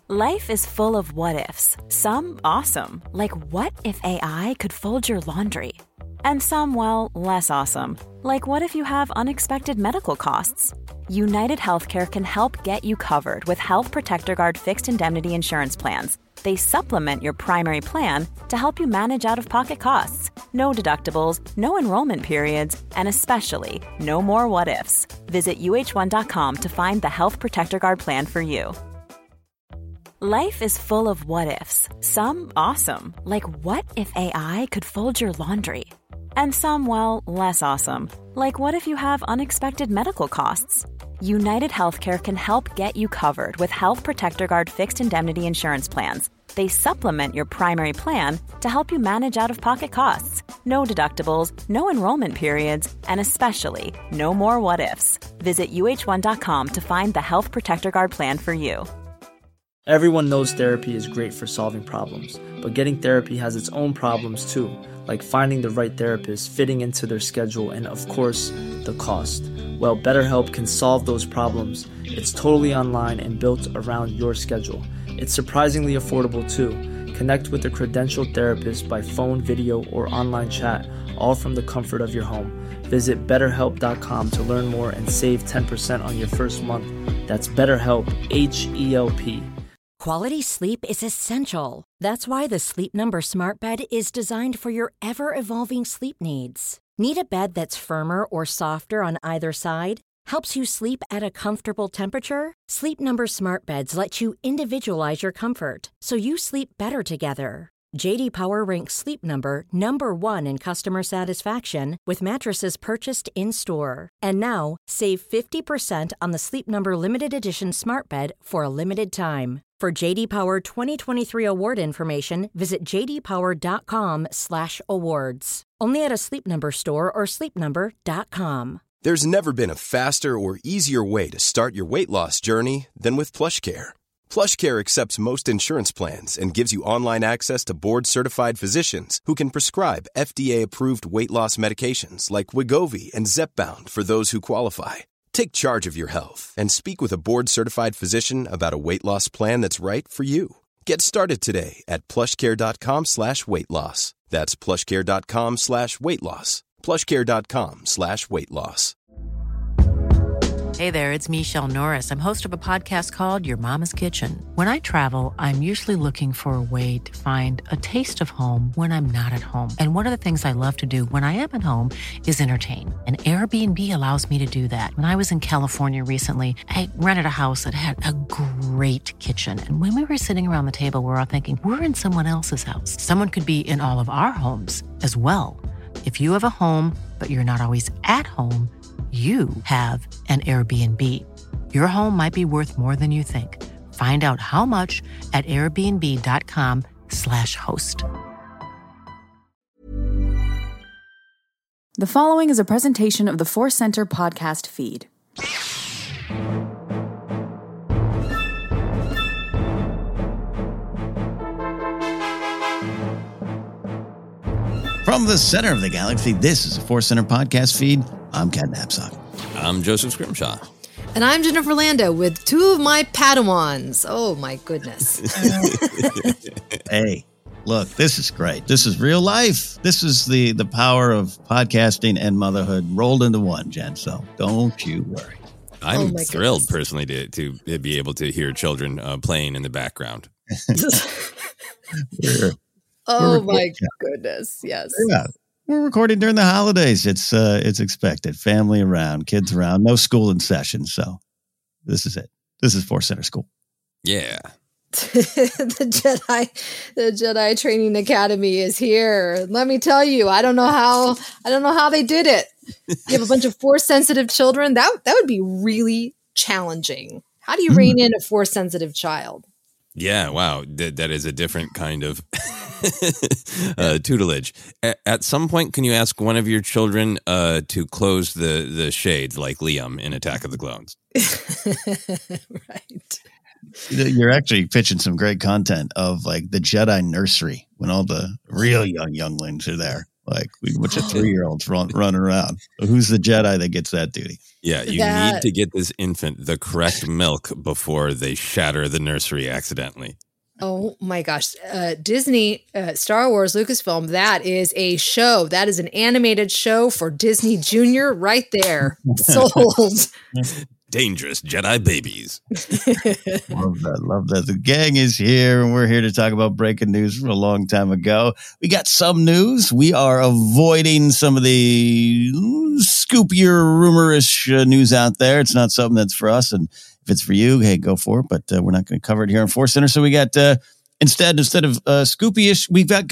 Life is full of what-ifs. Some awesome, like what if AI could fold your laundry? And some, well, less awesome, like what if you have unexpected medical costs? United Healthcare can help get you covered with Health Protector Guard fixed indemnity insurance plans. They supplement your primary plan to help you manage out-of-pocket costs. No deductibles, no enrollment periods, and especially no more what-ifs. Visit uh1.com to find the Health Protector Guard plan for you. Life is full of what-ifs. Some awesome, like what if AI could fold your laundry? And some, well, less awesome, like what if you have unexpected medical costs? United Healthcare can help get you covered with Health Protector Guard fixed indemnity insurance plans. They supplement your primary plan to help you manage out-of-pocket costs. No deductibles, no enrollment periods, and especially no more what-ifs. Visit uh1.com to find the Health Protector Guard plan for you. Everyone knows therapy is great for solving problems, but getting therapy has its own problems too, like finding the right therapist, fitting into their schedule, and of course, the cost. Well, BetterHelp can solve those problems. It's totally online and built around your schedule. It's surprisingly affordable too. Connect with a credentialed therapist by phone, video, or online chat, all from the comfort of your home. Visit BetterHelp.com to learn more and save 10% on your first month. That's BetterHelp, H-E-L-P. Quality sleep is essential. That's why the Sleep Number Smart Bed is designed for your ever-evolving sleep needs. Need a bed that's firmer or softer on either side? Helps you sleep at a comfortable temperature? Sleep Number Smart Beds let you individualize your comfort, so you sleep better together. J.D. Power ranks Sleep Number number 1 in customer satisfaction with mattresses purchased in-store. And now, save 50% on the Sleep Number Limited Edition Smart Bed for a limited time. For J.D. Power 2023 award information, visit jdpower.com/awards. Only at a Sleep Number store or sleepnumber.com. There's never been a faster or easier way to start your weight loss journey than with PlushCare. PlushCare accepts most insurance plans and gives you online access to board-certified physicians who can prescribe FDA-approved weight loss medications like Wegovy and Zepbound for those who qualify. Take charge of your health and speak with a board-certified physician about a weight loss plan that's right for you. Get started today at plushcare.com/weight loss. That's plushcare.com/weight loss. plushcare.com/weight loss. Hey there, it's Michelle Norris. I'm host of a podcast called Your Mama's Kitchen. When I travel, I'm usually looking for a way to find a taste of home when I'm not at home. And one of the things I love to do when I am at home is entertain. And Airbnb allows me to do that. When I was in California recently, I rented a house that had a great kitchen. And when we were sitting around the table, we're all thinking, we're in someone else's house. Someone could be in all of our homes as well. If you have a home, but you're not always at home, you have an Airbnb. Your home might be worth more than you think. Find out how much at airbnb.com/host. The following is a presentation of the Force Center podcast feed. From the center of the galaxy, this is a Force Center podcast feed. I'm Kat Knapsack. I'm Joseph Scrimshaw. And I'm Jennifer Lando with two of my Padawans. Oh, my goodness. Hey, look, this is great. This is real life. This is the power of podcasting and motherhood rolled into one, Jen. So don't you worry. I'm thrilled personally to be able to hear children playing in the background. Oh, my goodness. Yes. Yeah. We're recording during the holidays. It's expected. Family around, kids around, no school in session. So this is it. This is Force Center School. Yeah. The Jedi Training Academy is here. Let me tell you, I don't know how they did it. You have a bunch of Force sensitive children. That would be really challenging. How do you rein in a Force sensitive child? Yeah, wow. That is a different kind of tutelage. At some point, can you ask one of your children to close the shades like Liam in Attack of the Clones? Right. You're actually pitching some great content of like the Jedi nursery when all the real younglings are there. Like we bunch of 3-year-olds running around. Who's the Jedi that gets that duty? Yeah, you need to get this infant the correct milk before they shatter the nursery accidentally. Oh my gosh. Disney, Star Wars, Lucasfilm, that is a show. That is an animated show for Disney Junior right there. Sold. Dangerous Jedi babies. Love that. The gang is here, and we're here to talk about breaking news from a long time ago. We got some news. We are avoiding some of the scoopier, rumorish news out there. It's not something that's for us, and if it's for you, hey, go for it. But we're not going to cover it here on Force Center. So we got instead of scoopy-ish, we've got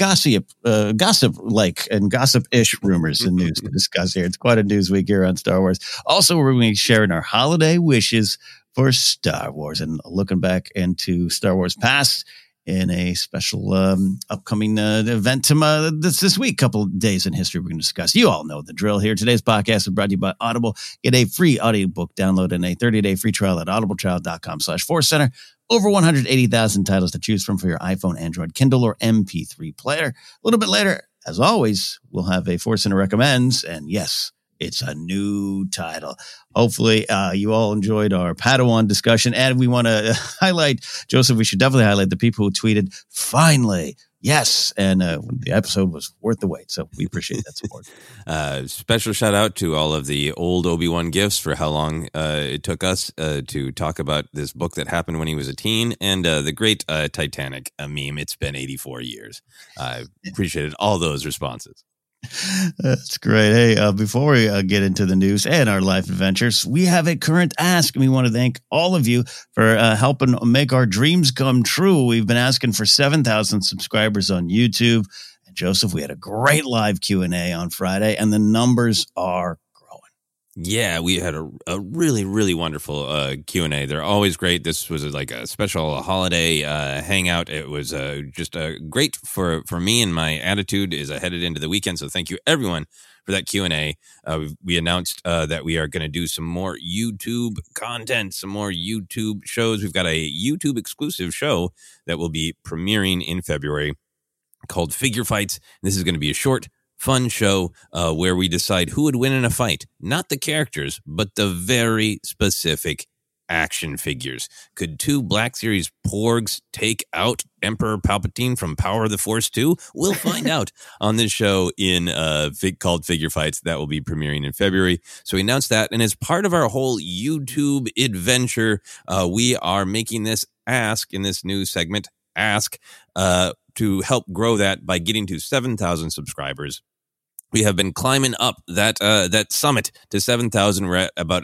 gossip-like and gossip-ish rumors and news to discuss here. It's quite a news week here on Star Wars. Also, we're going to be sharing our holiday wishes for Star Wars and looking back into Star Wars past in a special upcoming event this week. Couple of days in history we're going to discuss. You all know the drill here. Today's podcast is brought to you by Audible. Get a free audiobook download and a 30-day free trial at audibletrial.com/forcecenter. Over 180,000 titles to choose from for your iPhone, Android, Kindle, or MP3 player. A little bit later, as always, we'll have a Force Center Recommends. And yes, it's a new title. Hopefully, you all enjoyed our Padawan discussion. And we want to highlight, Joseph, we should definitely highlight the people who tweeted, finally, yes. And the episode was worth the wait. So we appreciate that support. Special shout out to all of the old Obi-Wan gifts for how long it took us to talk about this book that happened when he was a teen, and the great Titanic meme. It's been 84 years. I appreciated all those responses. That's great. Hey, before we get into the news and our life adventures, we have a current ask, and we want to thank all of you for helping make our dreams come true. We've been asking for 7,000 subscribers on YouTube. And Joseph, we had a great live Q&A on Friday, and the numbers are growing. Yeah, we had a really, really wonderful Q&A. They're always great. This was like a special holiday hangout. It was just great for me, and my attitude is headed into the weekend. So thank you, everyone, for that Q&A. We announced that we are going to do some more YouTube content, some more YouTube shows. We've got a YouTube exclusive show that will be premiering in February called Figure Fights. This is going to be a short, fun show where we decide who would win in a fight. Not the characters, but the very specific action figures. Could 2 Black Series Porgs take out Emperor Palpatine from Power of the Force 2? We'll find out on this show called Figure Fights that will be premiering in February. So we announced that, and as part of our whole YouTube adventure, we are making this ask in this new segment, to help grow that by getting to 7,000 subscribers. We have been climbing up that summit to 7,000. We're at about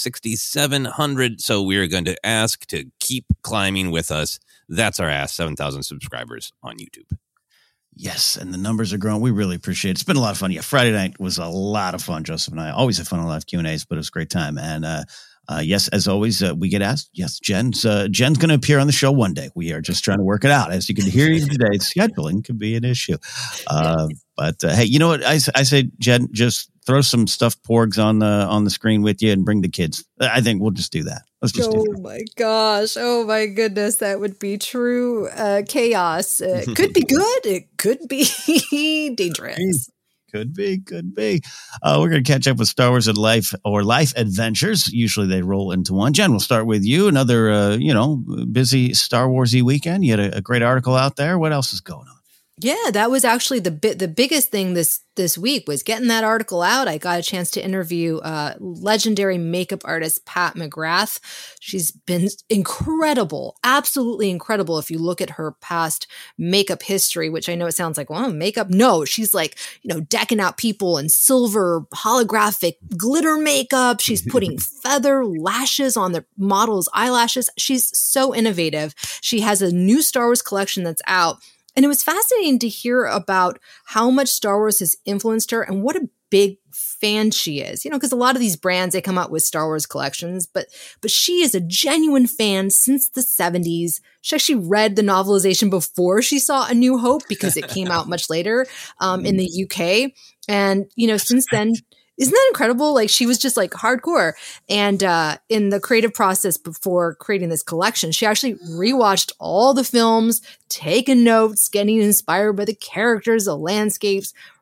6,700. So we are going to ask to keep climbing with us. That's our ask, 7,000 subscribers on YouTube. Yes, and the numbers are growing. We really appreciate it. It's been a lot of fun. Yeah, Friday night was a lot of fun. Joseph and I always have fun on live Q&As, but it was a great time. And yes, as always, we get asked. Yes, Jen's going to appear on the show one day. We are just trying to work it out. As you can hear today, scheduling could be an issue. But hey, you know what? I say, Jen, just throw some stuffed porgs on the screen with you and bring the kids. I think we'll just do that. Let's just do that. My gosh. Oh my goodness. That would be true chaos. It could be good. It could be dangerous. Could be. We're going to catch up with Star Wars and life adventures. Usually they roll into one. Jen, we'll start with you. Another, busy Star Wars-y weekend. You had a great article out there. What else is going on? Yeah, that was actually the biggest thing this week was getting that article out. I got a chance to interview legendary makeup artist Pat McGrath. She's been incredible, absolutely incredible. If you look at her past makeup history, which I know it sounds like, well, makeup. No, she's like, decking out people in silver holographic glitter makeup. She's putting feather lashes on the model's eyelashes. She's so innovative. She has a new Star Wars collection that's out. And it was fascinating to hear about how much Star Wars has influenced her and what a big fan she is. Because a lot of these brands, they come out with Star Wars collections, but she is a genuine fan since the 70s. She actually read the novelization before she saw A New Hope because it came out much later in the UK. And, since then, isn't that incredible? Like, she was just like hardcore. And in the creative process before creating this collection, she actually rewatched all the films, taken notes, getting inspired by the characters, the landscapes,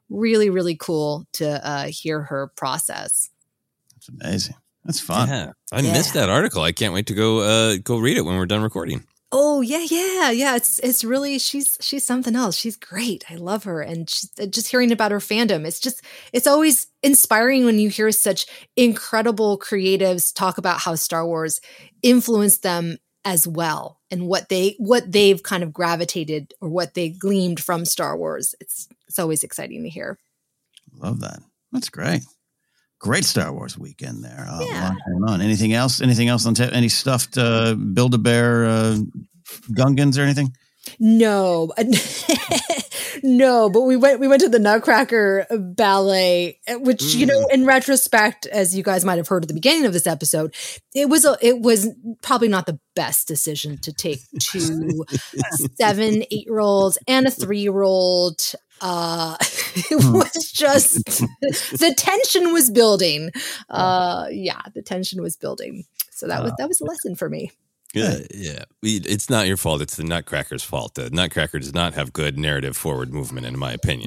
really, really cool to hear her process. That's amazing. That's fun. Yeah, I missed that article. I can't wait to go read it when we're done recording. Oh yeah. It's really she's something else. She's great. I love her, and just hearing about her fandom. It's always inspiring when you hear such incredible creatives talk about how Star Wars influenced them as well, and what they've kind of gravitated or what they gleaned from Star Wars. It's always exciting to hear. Love that. That's great. Great Star Wars weekend there. A lot going on. Anything else? Anything else on any stuffed Build-A-Bear Gungans or anything? No, no. But we went to the Nutcracker Ballet, which in retrospect, as you guys might have heard at the beginning of this episode, it was probably not the best decision to take 2 7-8-year-olds and a 3-year-old. It was just the tension was building. The tension was building. So that was a lesson for me. Yeah. It's not your fault. It's the Nutcracker's fault. The Nutcracker does not have good narrative forward movement, in my opinion.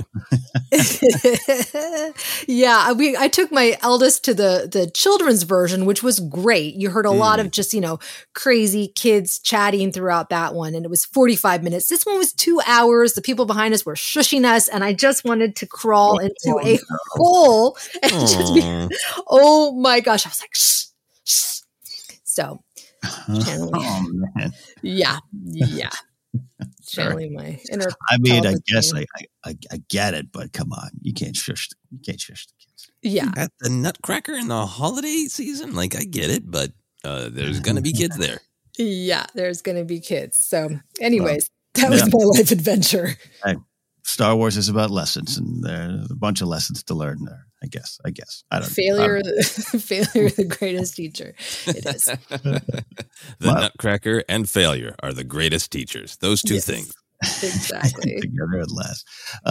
Yeah, I took my eldest to the children's version, which was great. You heard a lot of just, crazy kids chatting throughout that one. And it was 45 minutes. This one was 2 hours. The people behind us were shushing us. And I just wanted to crawl into a hole and just be, oh my gosh. I was like, shh, shh. So channeling, channeling my inner. I mean, I guess I get it, but come on, you can't shush the kids. Yeah, at the Nutcracker in the holiday season, I get it, but there's gonna be kids there. Yeah, there's gonna be kids. So, anyways, that was my life adventure. Hey, Star Wars is about lessons, and there's a bunch of lessons to learn there. I guess. I don't. Failure, the greatest teacher. It is. The Nutcracker and failure are the greatest teachers. Those two things. Exactly. Together at last.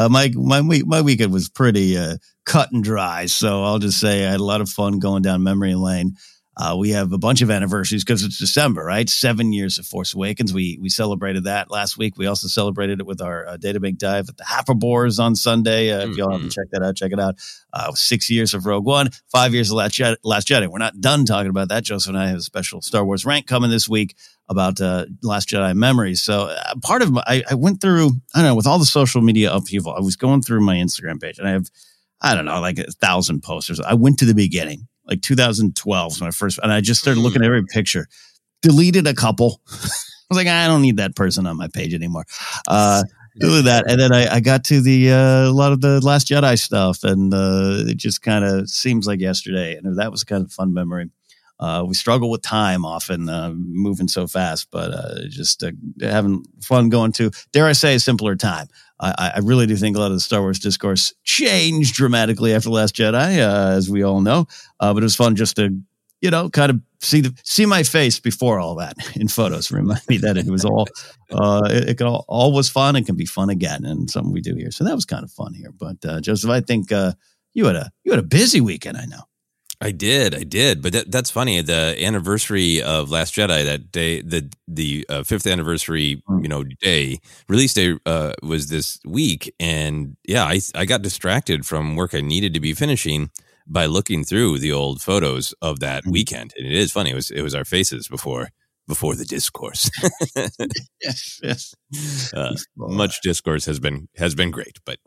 My weekend was pretty cut and dry, so I'll just say I had a lot of fun going down memory lane. We have a bunch of anniversaries because it's December, right? 7 years of Force Awakens. We celebrated that last week. We also celebrated it with our Databank dive at the Hafferbors on Sunday. If y'all haven't checked that out, check it out. 6 years of Rogue One, 5 years of Last Jedi. We're not done talking about that. Joseph and I have a special Star Wars rank coming this week about Last Jedi memories. So part of I went through, I don't know, with all the social media upheaval, I was going through my Instagram page and I have, I don't know, 1,000 posters. I went to the beginning. 2012 was my first, and I just started looking at every picture, deleted a couple. I was like, I don't need that person on my page anymore. Deleted that. And then I got to a lot of the Last Jedi stuff, and it just kind of seems like yesterday. And that was kind of a fun memory. We struggle with time often, moving so fast, but just having fun going to, dare I say, a simpler time. I really do think a lot of the Star Wars discourse changed dramatically after Last Jedi, as we all know. But it was fun just to, kind of see my face before all that in photos. Remind me that it was all, it all was fun and can be fun again, and something we do here. So that was kind of fun here. But Joseph, I think you had a busy weekend. I know. I did. But that's funny. The anniversary of Last Jedi, that day, the 5th anniversary, day, release day, was this week. And I got distracted from work I needed to be finishing by looking through the old photos of that weekend. And it is funny. It was our faces before the discourse. Yes. Much discourse has been great, but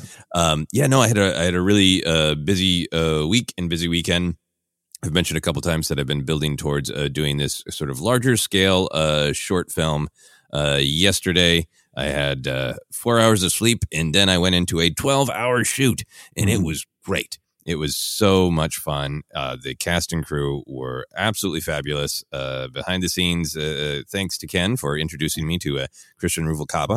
I had a really busy week and busy weekend. I've mentioned a couple times that I've been building towards doing this sort of larger scale short film. Yesterday I had 4 hours of sleep, and then I went into a 12-hour shoot, and it was great. It was so much fun. The cast and crew were absolutely fabulous. Behind the scenes, thanks to Ken for introducing me to Christian Ruvalcaba,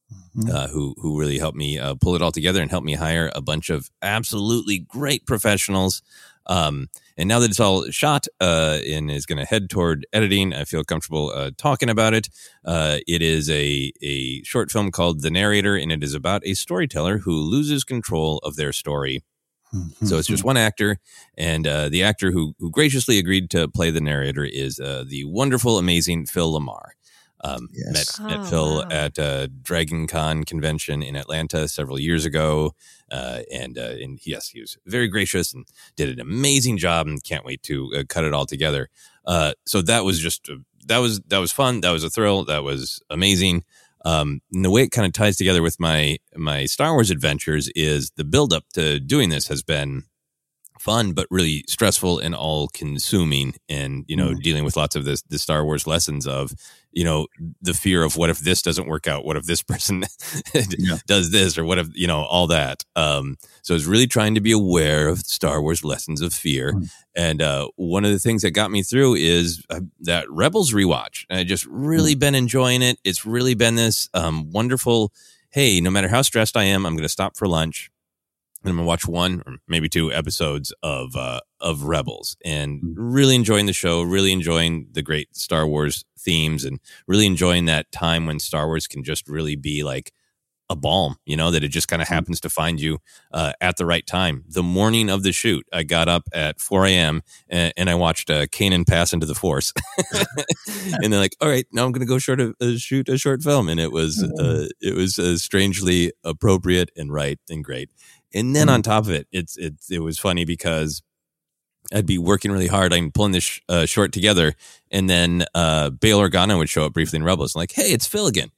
who really helped me pull it all together and helped me hire a bunch of absolutely great professionals. And now that it's all shot and is going to head toward editing, I feel comfortable talking about it. It is a short film called The Narrator, and it is about a storyteller who loses control of their story. So it's just one actor, and the actor who graciously agreed to play the narrator is the wonderful, amazing Phil LaMarr. Met Phil at Dragon Con convention in Atlanta several years ago. And yes, he was very gracious and did an amazing job, and can't wait to cut it all together. So that was just, that was fun. That was a thrill. That was amazing. And the way it kind of ties together with my Star Wars adventures is the buildup to doing this has been fun, but really stressful and all consuming, and, dealing with lots of the Star Wars lessons of, the fear of what if this doesn't work out? What if this person does this, or what if, all that. So I was really trying to be aware of Star Wars lessons of fear. And one of the things that got me through is that Rebels rewatch. And I just really been enjoying it. It's really been this wonderful, hey, no matter how stressed I am, I'm going to stop for lunch and I'm going to watch 1 or maybe 2 episodes of Rebels, and really enjoying the show, really enjoying the great Star Wars themes, and really enjoying that time when Star Wars can just really be like a balm, that it just kind of happens to find you at the right time. The morning of the shoot, I got up at 4 a.m. and I watched Kanan pass into the Force. And they're like, all right, now I'm going to go shoot a short film. And it was strangely appropriate and right and great. And then on top of it, it was funny because I'd be working really hard. I'm pulling this short together, and then Bail Organa would show up briefly in Rebels. I'm like, hey, it's Phil again.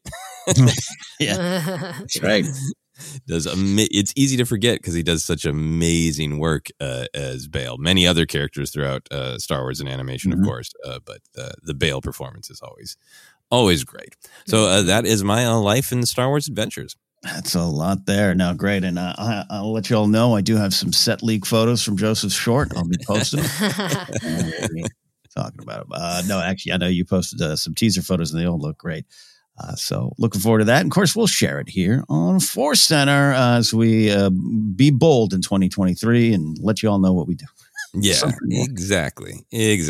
Yeah, that's right. It's easy to forget because he does such amazing work as Bail. Many other characters throughout Star Wars and animation, of course, but the Bail performance is always great. So that is my life in the Star Wars adventures. That's a lot there. Now, great. And I'll let you all know I do have some set leak photos from Joseph Short. I'll be posting them. Talking about it. No, actually, I know you posted some teaser photos and they all look great. So looking forward to that. And of course, we'll share it here on Force Center as we be bold in 2023 and let you all know what we do. Yeah, exactly.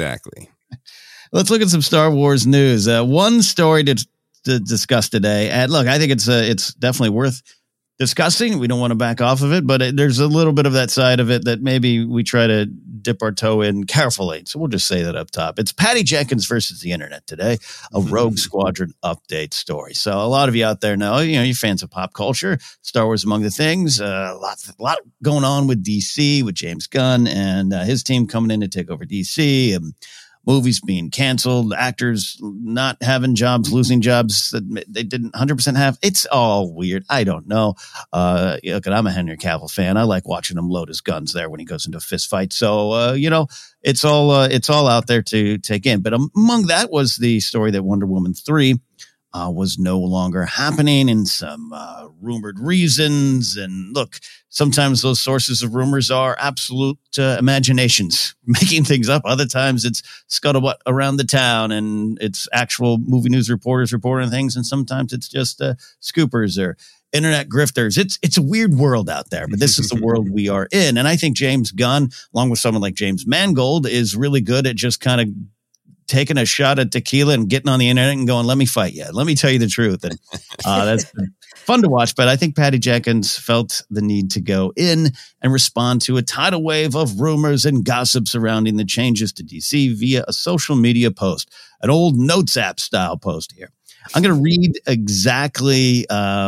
Let's look at some Star Wars news. One story to discuss today. And look, I think it's definitely worth discussing. We don't want to back off of it, but there's a little bit of that side of it that maybe we try to dip our toe in carefully. So we'll just say that up top. It's Patty Jenkins versus the internet today, a Rogue Squadron update story. So a lot of you out there know, you're fans of pop culture, Star Wars among the things, a lot going on with DC, with James Gunn and his team coming in to take over DC, and movies being canceled, actors not having jobs, losing jobs that they didn't 100% have. It's all weird. I don't know. Look, I'm a Henry Cavill fan. I like watching him load his guns there when he goes into a fist fight. So, it's all out there to take in. But among that was the story that Wonder Woman 3 was no longer happening, and some rumored reasons. And look, sometimes those sources of rumors are absolute imaginations, making things up. Other times it's scuttlebutt around the town and it's actual movie news reporters reporting things. And sometimes it's just scoopers or internet grifters. It's a weird world out there, but this is the world we are in. And I think James Gunn, along with someone like James Mangold, is really good at just kind of taking a shot at tequila and getting on the internet and going, let me fight you. Let me tell you the truth. And that's fun to watch. But I think Patty Jenkins felt the need to go in and respond to a tidal wave of rumors and gossip surrounding the changes to DC via a social media post, an old Notes app style post here. I'm going to read exactly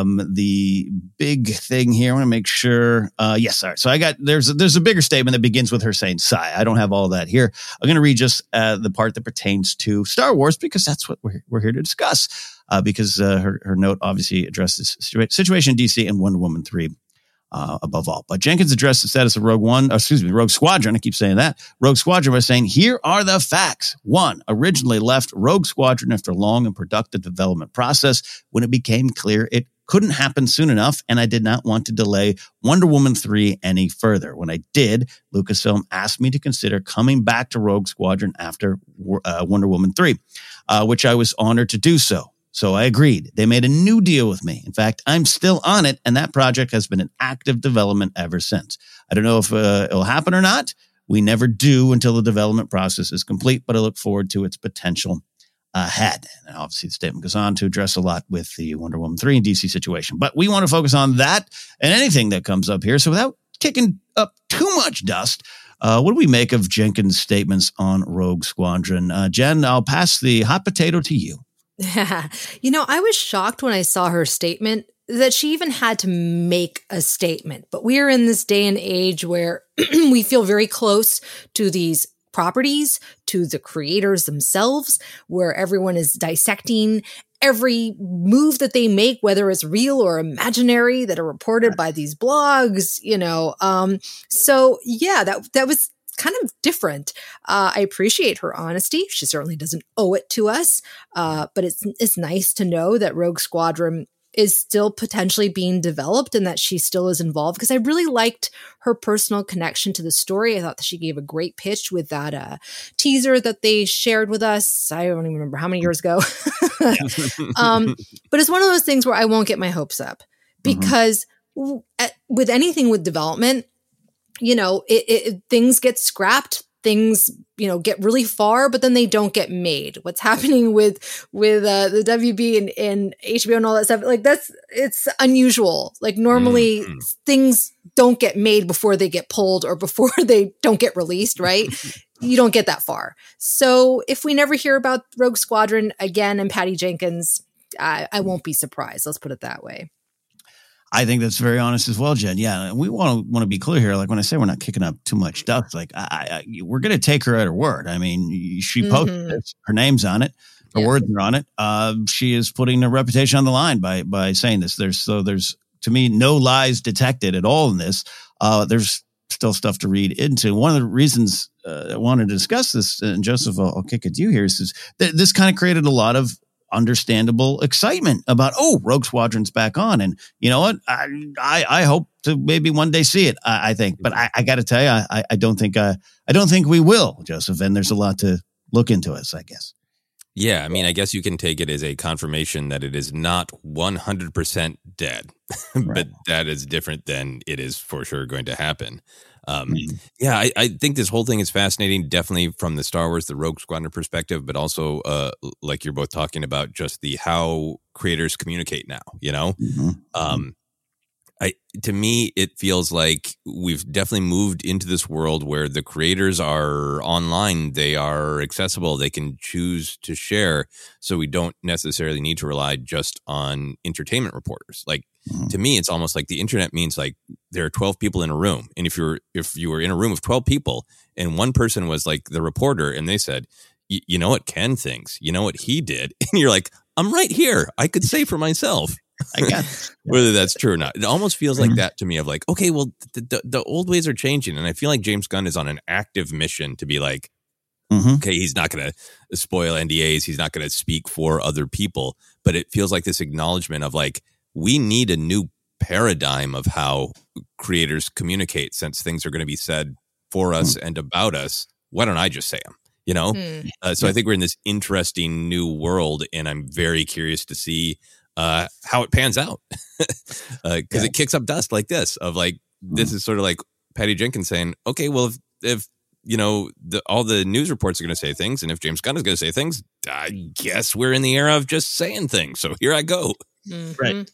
the big thing here. I want to make sure. Yes, all right. So there's a bigger statement that begins with her saying "sigh." I don't have all that here. I'm going to read just the part that pertains to Star Wars because that's what we're here to discuss. Because her note obviously addresses situation in DC and Wonder Woman 3. Above all. But Jenkins addressed the status of Rogue Squadron. I keep saying that. Rogue Squadron by saying, here are the facts. 1, originally left Rogue Squadron after a long and productive development process when it became clear it couldn't happen soon enough, and I did not want to delay Wonder Woman 3 any further. When I did, Lucasfilm asked me to consider coming back to Rogue Squadron after Wonder Woman 3, which I was honored to do so. So I agreed. They made a new deal with me. In fact, I'm still on it, and that project has been in active development ever since. I don't know if it'll happen or not. We never do until the development process is complete, but I look forward to its potential ahead. And obviously, the statement goes on to address a lot with the Wonder Woman 3 and DC situation. But we want to focus on that and anything that comes up here. So without kicking up too much dust, what do we make of Jenkins' statements on Rogue Squadron? Jen, I'll pass the hot potato to you. I was shocked when I saw her statement that she even had to make a statement. But we are in this day and age where we feel very close to these properties, to the creators themselves, where everyone is dissecting every move that they make, whether it's real or imaginary, that are reported by these blogs, So yeah, that was kind of different. I appreciate her honesty. She certainly doesn't owe it to us, but it's nice to know that Rogue Squadron is still potentially being developed and that she still is involved, because I really liked her personal connection to the story. I thought that she gave a great pitch with that teaser that they shared with us. I don't even remember how many years ago. But it's one of those things where I won't get my hopes up, because with anything with development, things get scrapped, things, get really far, but then they don't get made. What's happening with the WB and HBO and all that stuff, it's unusual. Like normally things don't get made before they get pulled or before they don't get released, right? You don't get that far. So if we never hear about Rogue Squadron again and Patty Jenkins, I won't be surprised. Let's put it that way. I think that's very honest as well, Jen. Yeah, we want to be clear here. Like when I say we're not kicking up too much dust, like we're going to take her at her word. I mean, she posted this, her name's on it, her words are on it. She is putting her reputation on the line by saying this. There's to me no lies detected at all in this. There's still stuff to read into. One of the reasons I wanted to discuss this, and Joseph, I'll kick it to you here, is that this kind of created a lot of understandable excitement about, Rogue Squadron's back on. And you know what? I hope to maybe one day see it, I think. But I got to tell you, I don't think we will, Joseph. And there's a lot to look into us, I guess. Yeah, I mean, I guess you can take it as a confirmation that it is not 100% dead, but that is different than it is for sure going to happen. Yeah, I think this whole thing is fascinating, definitely from the Star Wars, the Rogue Squadron perspective, but also like you're both talking about, just the how creators communicate now, to me, it feels like we've definitely moved into this world where the creators are online. They are accessible. They can choose to share. So we don't necessarily need to rely just on entertainment reporters. Like, to me, it's almost like the internet means like there are 12 people in a room. And if you were in a room of 12 people and one person was like the reporter and they said, you know what Ken thinks, you know what he did. And you're like, I'm right here. I could say for myself. I got whether that's true or not. It almost feels like that to me of like, okay, well, the old ways are changing. And I feel like James Gunn is on an active mission to be like, okay, he's not going to spoil NDAs. He's not going to speak for other people. But it feels like this acknowledgement of like, we need a new paradigm of how creators communicate, since things are going to be said for us and about us. Why don't I just say them? So I think we're in this interesting new world, and I'm very curious to see how it pans out, because it kicks up dust like this of like, this is sort of like Patty Jenkins saying, okay, well, if all the news reports are going to say things, and if James Gunn is going to say things, I guess we're in the era of just saying things. So here I go. Right.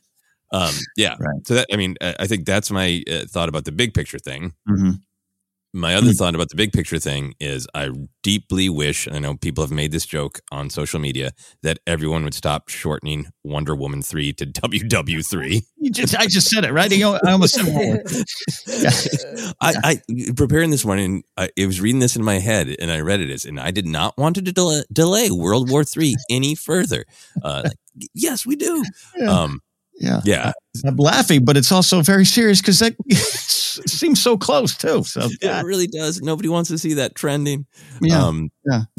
So that, I mean, I think that's my thought about the big picture thing. My other thought about the big picture thing is I deeply wish, and I know people have made this joke on social media, that everyone would stop shortening Wonder Woman 3 to WW3. I just said it, right? I almost said it. I preparing this morning, I was reading this in my head, and I read it as, and I did not want to delay World War III any further. Yes, we do. Yeah. I'm laughing, but it's also very serious because that seems so close too. So it really does. Nobody wants to see that trending. And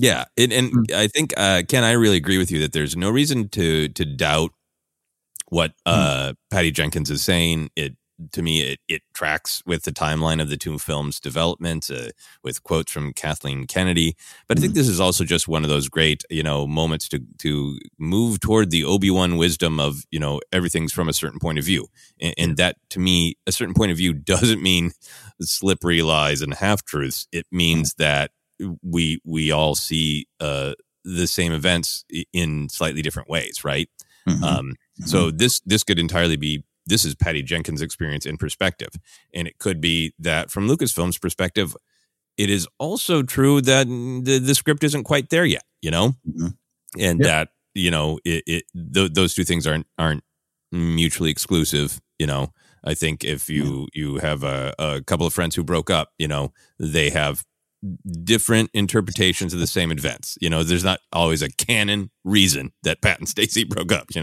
I think Ken, I really agree with you that there's no reason to doubt what Patty Jenkins is saying. To me, it tracks with the timeline of the two films' development, with quotes from Kathleen Kennedy. But I think this is also just one of those great, moments to move toward the Obi-Wan wisdom of, everything's from a certain point of view. And that, to me, a certain point of view doesn't mean slippery lies and half-truths. It means that we all see the same events in slightly different ways, right? So this could entirely be, this is Patty Jenkins' experience in perspective. And it could be that from Lucasfilm's perspective, it is also true that the script isn't quite there yet, and that those two things aren't mutually exclusive. I think if you have a couple of friends who broke up, they have different interpretations of the same events. There's not always a canon reason that Pat and Stacey broke up.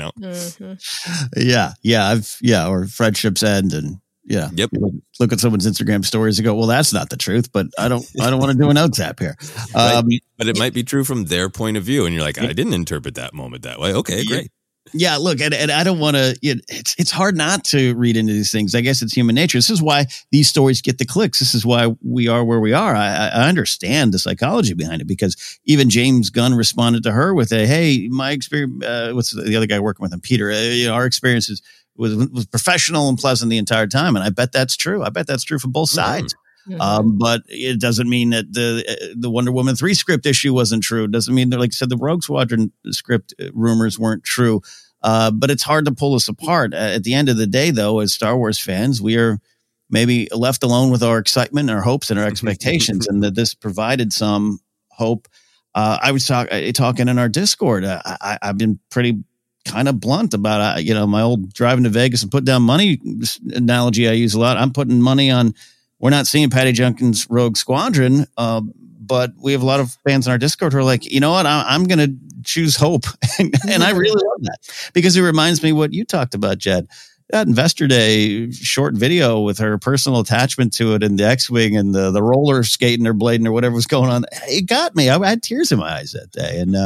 Or friendships end, and Yep. Look at someone's Instagram stories and go, well, that's not the truth, but I don't want to do an OTAP here. But it might be true from their point of view, and you're like, I didn't interpret that moment that way. Okay, great. Yeah, look, and I don't want to. It's hard not to read into these things. I guess it's human nature. This is why these stories get the clicks. This is why we are where we are. I understand the psychology behind it, because even James Gunn responded to her with hey, my experience. What's the other guy working with him, Peter? Our experiences was professional and pleasant the entire time, and I bet that's true. I bet that's true for both sides. Mm-hmm. But it doesn't mean that the Wonder Woman 3 script issue wasn't true. It doesn't mean that, like I said, the Rogue Squadron script rumors weren't true. But it's hard to pull us apart. At the end of the day, though, as Star Wars fans, we are maybe left alone with our excitement, our hopes, and our expectations, and that this provided some hope. I was talking in our Discord. I've been pretty kind of blunt about my old driving to Vegas and put down money analogy I use a lot. I'm putting money on. We're not seeing Patty Jenkins' Rogue Squadron, but we have a lot of fans in our Discord who are like, you know what, I'm going to choose hope. And I really love that, because it reminds me what you talked about, Jed. That Investor Day short video with her personal attachment to it and the X-Wing and the roller skating or blading or whatever was going on. It got me. I had tears in my eyes that day. And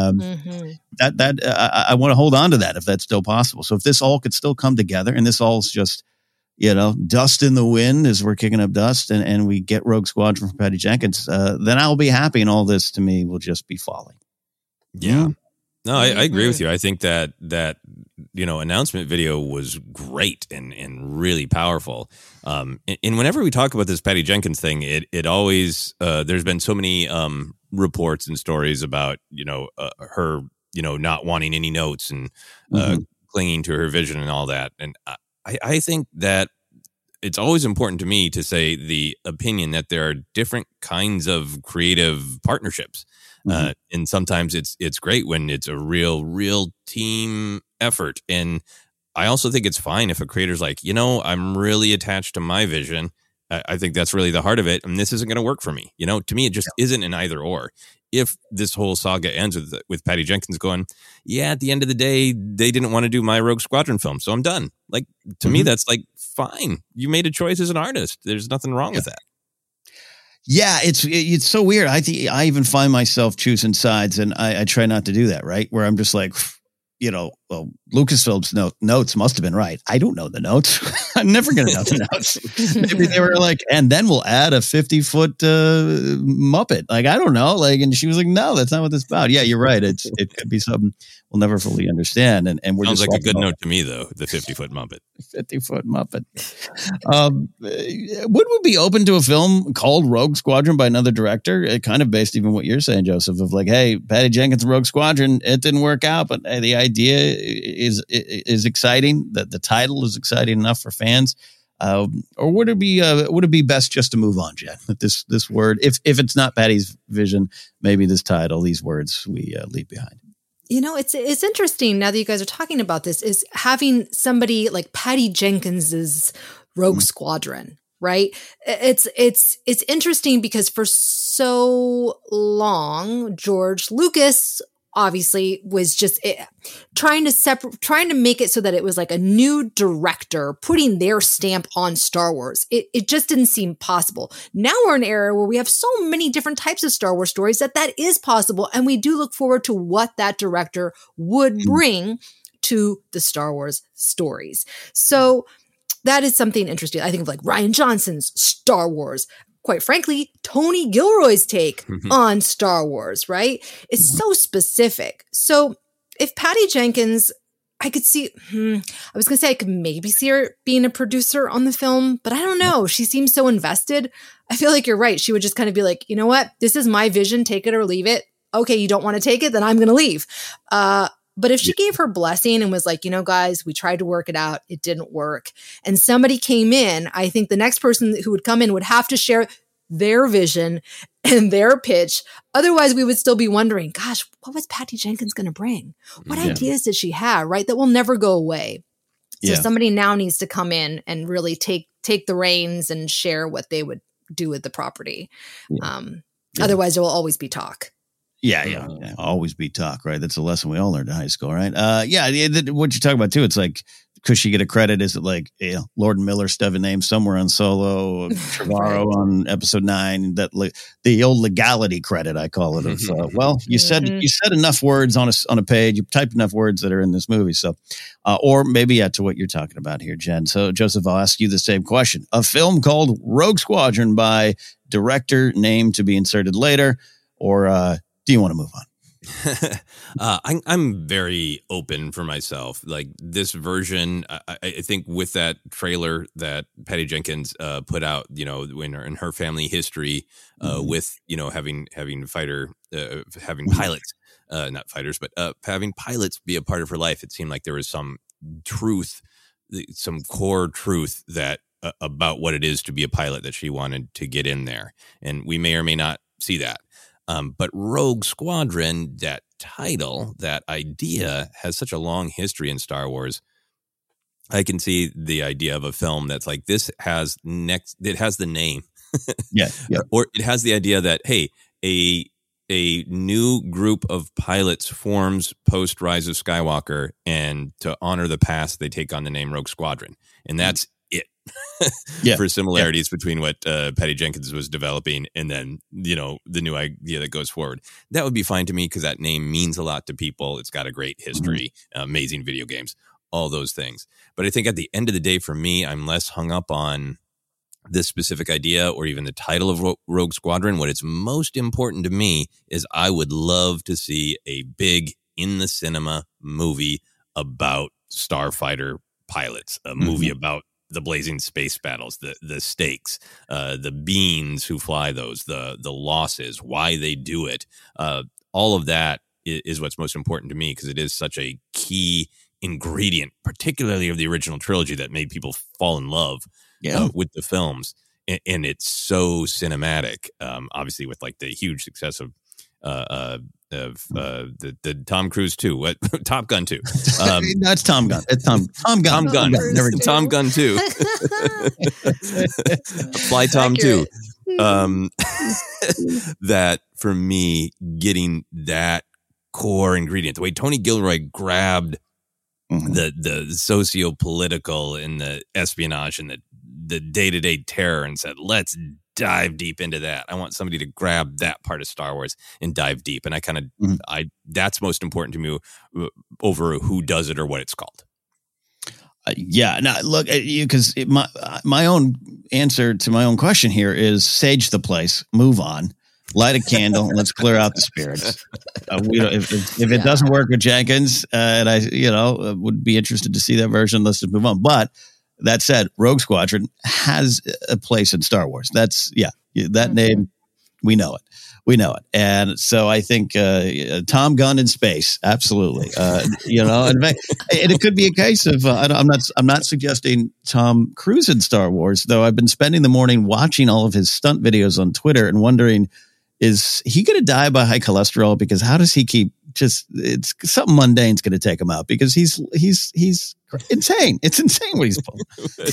I want to hold on to that if that's still possible. So if this all could still come together, and this all's just, dust in the wind as we're kicking up dust, and we get Rogue Squadron from Patty Jenkins, then I'll be happy, and all this to me will just be folly. Yeah. No, I agree with you. I think that announcement video was great and really powerful. And whenever we talk about this Patty Jenkins thing, it always there's been so many reports and stories about her not wanting any notes and clinging to her vision and all that. And I think that it's always important to me to say the opinion that there are different kinds of creative partnerships. And sometimes it's great when it's a real team effort. And I also think it's fine if a creator's like, I'm really attached to my vision. I think that's really the heart of it. And this isn't going to work for me. To me, it just isn't an either or. If this whole saga ends with Patty Jenkins going, at the end of the day, they didn't want to do my Rogue Squadron film, so I'm done. Like, to me, that's like, fine. You made a choice as an artist. There's nothing wrong with that. Yeah, it's so weird. I even find myself choosing sides, and I try not to do that, right? Where I'm just like, well, Lucasfilm's notes must have been right. I don't know the notes. I'm never going to know the notes. Maybe they were like, and then we'll add a 50-foot Muppet. Like, I don't know. Like, and she was like, no, that's not what this is about. Yeah, you're right. It could be something we'll never fully understand. And we're sounds just like a good note to me, though. The 50-foot Muppet. 50-foot Muppet. Would we be open to a film called Rogue Squadron by another director? Kind of based even what you're saying, Joseph, of like, hey, Patty Jenkins' Rogue Squadron, it didn't work out, but the idea is exciting. That the title is exciting enough for fans. Or would it be best just to move on, Jen? That this word, if it's not Patty's vision, maybe this title, these words we leave behind. It's interesting now that you guys are talking about this, is having somebody like Patty Jenkins's Rogue Squadron, right? It's interesting because for so long, George Lucas obviously was just trying to make it so that it was like a new director putting their stamp on Star Wars. It just didn't seem possible. Now we're in an era where we have so many different types of Star Wars stories that is possible. And we do look forward to what that director would bring to the Star Wars stories. So that is something interesting. I think of like Rian Johnson's Star Wars. Quite frankly, Tony Gilroy's take on Star Wars, right? It's so specific. So if Patty Jenkins, I could see, I was going to say I could maybe see her being a producer on the film, but I don't know. She seems so invested. I feel like you're right. She would just kind of be like, you know what? This is my vision. Take it or leave it. Okay, you don't want to take it? Then I'm going to leave. But if she gave her blessing and was like, guys, we tried to work it out. It didn't work. And somebody came in, I think the next person who would come in would have to share their vision and their pitch. Otherwise, we would still be wondering, gosh, what was Patty Jenkins going to bring? What ideas did she have, right? That will never go away. So somebody now needs to come in and really take the reins and share what they would do with the property. Otherwise, there will always be talk. Yeah. Always be talk, right? That's a lesson we all learned in high school, right? What you talk about too, it's like, could she get a credit? Is it like Lord and Miller stuff a name somewhere on Solo, Trevorrow on episode 9? That the old legality credit, I call it. Of you said enough words on a page. You typed enough words that are in this movie. So, or maybe to what you're talking about here, Jen. So, Joseph, I'll ask you the same question. A film called Rogue Squadron by director name to be inserted later, or do you want to move on? I'm very open for myself. Like this version, I think with that trailer that Patty Jenkins put out, in her family history, with having pilots, not fighters, but having pilots be a part of her life. It seemed like there was some truth, some core truth that about what it is to be a pilot that she wanted to get in there, and we may or may not see that. But Rogue Squadron, that title, that idea has such a long history in Star Wars. I can see the idea of a film that's like this it has the name. Or it has the idea that, hey, a new group of pilots forms post Rise of Skywalker, and to honor the past, they take on the name Rogue Squadron. And that's it. For similarities between what Patty Jenkins was developing and then the new idea that goes forward. That would be fine to me because that name means a lot to people. It's got a great history, amazing video games, all those things. But I think at the end of the day, for me, I'm less hung up on this specific idea or even the title of Rogue Squadron. What is most important to me is I would love to see a big in the cinema movie about starfighter pilots, a movie about the blazing space battles, the stakes, the beings who fly those, the losses, why they do it. All of that is what's most important to me because it is such a key ingredient, particularly of the original trilogy, that made people fall in love with the films. And it's so cinematic, obviously with like the huge success of the Tom Cruise 2, what Top Gun 2. That's Tom Gun. It's Tom Gun. Tom Gun 2. Fly Tom 2. That for me, getting that core ingredient, the way Tony Gilroy grabbed the socio-political and the espionage and the day-to-day terror and said, let's dive deep into that. I want somebody to grab that part of Star Wars and dive deep. And that's most important to me over who does it or what it's called. Now look, because my own answer to my own question here is sage the place, move on, light a candle, and let's clear out the spirits. If it doesn't work with Jenkins, and I would be interested to see that version, let's just move on. But that said, Rogue Squadron has a place in Star Wars. That's that name, we know it. And so I think Tom Gunn in space, absolutely. And it could be a case of I'm not suggesting Tom Cruise in Star Wars, though. I've been spending the morning watching all of his stunt videos on Twitter and wondering, is he going to die by high cholesterol? Because how does he keep it's something mundane's going to take him out because he's insane. It's insane what he's pulling.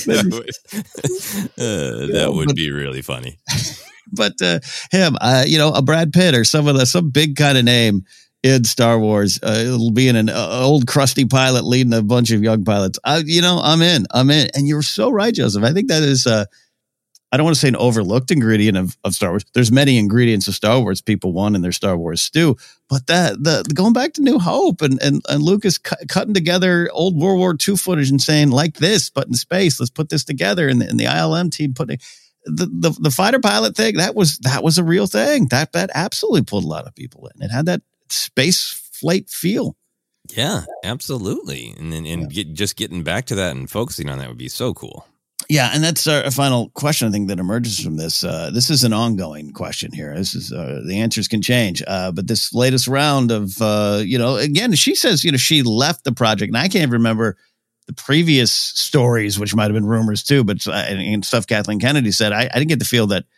That would be really funny. But him, a Brad Pitt or some big kind of name in Star Wars, it'll be an old crusty pilot leading a bunch of young pilots. I'm in. And you're so right, Joseph. I think that is, I don't want to say an overlooked ingredient of Star Wars. There's many ingredients of Star Wars people want in their Star Wars stew, but the going back to New Hope and Lucas cutting together old World War II footage and saying, like this, but in space, let's put this together. And the ILM team putting the fighter pilot thing, that was a real thing. That absolutely pulled a lot of people in. It had that space flight feel. Yeah, absolutely. And just getting back to that and focusing on that would be so cool. Yeah, and that's our final question, I think, that emerges from this. This is an ongoing question here. This is the answers can change. But this latest round of, again, she says, she left the project. And I can't remember the previous stories, which might have been rumors too, but and stuff Kathleen Kennedy said. I didn't get the feel that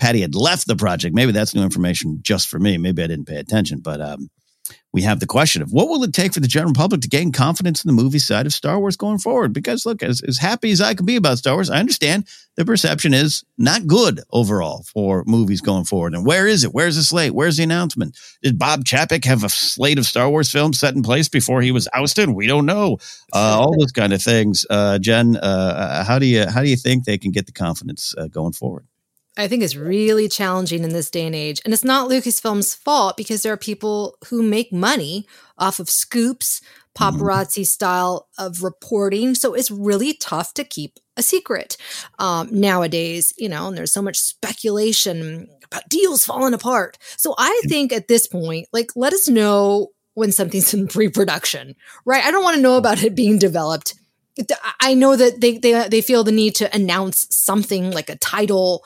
Patty had left the project. Maybe that's new information just for me. Maybe I didn't pay attention, but we have the question of what will it take for the general public to gain confidence in the movie side of Star Wars going forward? Because look, as happy as I can be about Star Wars, I understand the perception is not good overall for movies going forward. And where is it? Where's the slate? Where's the announcement? Did Bob Chapek have a slate of Star Wars films set in place before he was ousted? We don't know. All those kind of things. Jen, how do you think they can get the confidence going forward? I think it's really challenging in this day and age. And it's not Lucasfilm's fault because there are people who make money off of scoops, paparazzi style of reporting. So it's really tough to keep a secret nowadays, and there's so much speculation about deals falling apart. So I think at this point, let us know when something's in pre-production, right? I don't want to know about it being developed. I know that they feel the need to announce something like a title.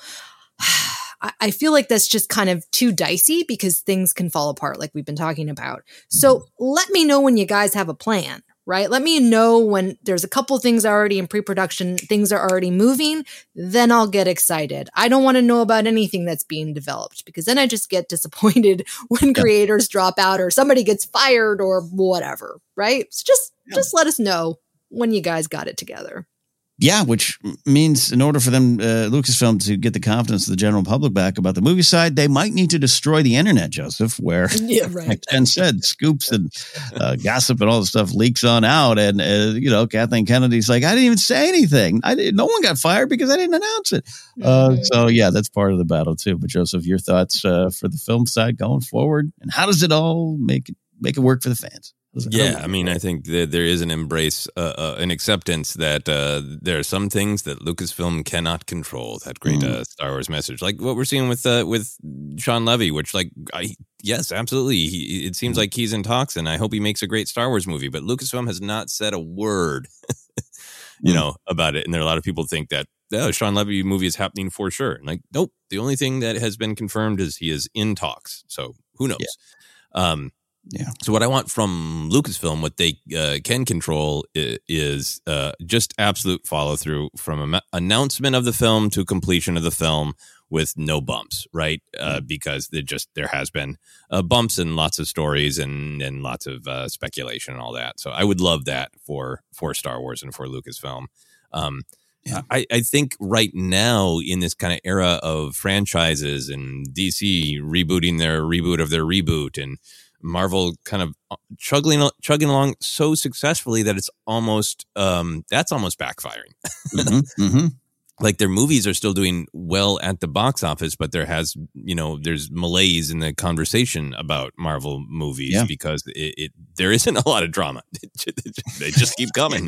I feel like that's just kind of too dicey because things can fall apart like we've been talking about. So let me know when you guys have a plan, right? Let me know when there's a couple things already in pre-production, things are already moving, then I'll get excited. I don't want to know about anything that's being developed because then I just get disappointed when creators drop out or somebody gets fired or whatever, right? So just let us know when you guys got it together. Yeah, which means in order for them, Lucasfilm, to get the confidence of the general public back about the movie side, they might need to destroy the internet, Joseph, where, like Jen said, scoops and gossip and all the stuff leaks on out. And, Kathleen Kennedy's like, I didn't even say anything. No one got fired because I didn't announce it. So, yeah, that's part of the battle, too. But, Joseph, your thoughts for the film side going forward? And how does it all make it work for the fans? Yeah, I mean, I think that there is an embrace, an acceptance that there are some things that Lucasfilm cannot control. That great Star Wars message, like what we're seeing with Sean Levy, which, yes, absolutely, it seems like he's in talks, and I hope he makes a great Star Wars movie. But Lucasfilm has not said a word, about it, and there are a lot of people think that Sean Levy movie is happening for sure. And nope, the only thing that has been confirmed is he is in talks. So who knows? Yeah. So what I want from Lucasfilm, what they can control is just absolute follow through from announcement of the film to completion of the film with no bumps, right? Because there has been bumps and lots of stories and lots of speculation and all that. So I would love that for Star Wars and for Lucasfilm. I think right now in this kind of era of franchises and DC rebooting their reboot of their reboot and Marvel kind of chugging along so successfully that it's almost that's almost backfiring. Like their movies are still doing well at the box office, but there's malaise in the conversation about Marvel movies because there isn't a lot of drama. They just keep coming.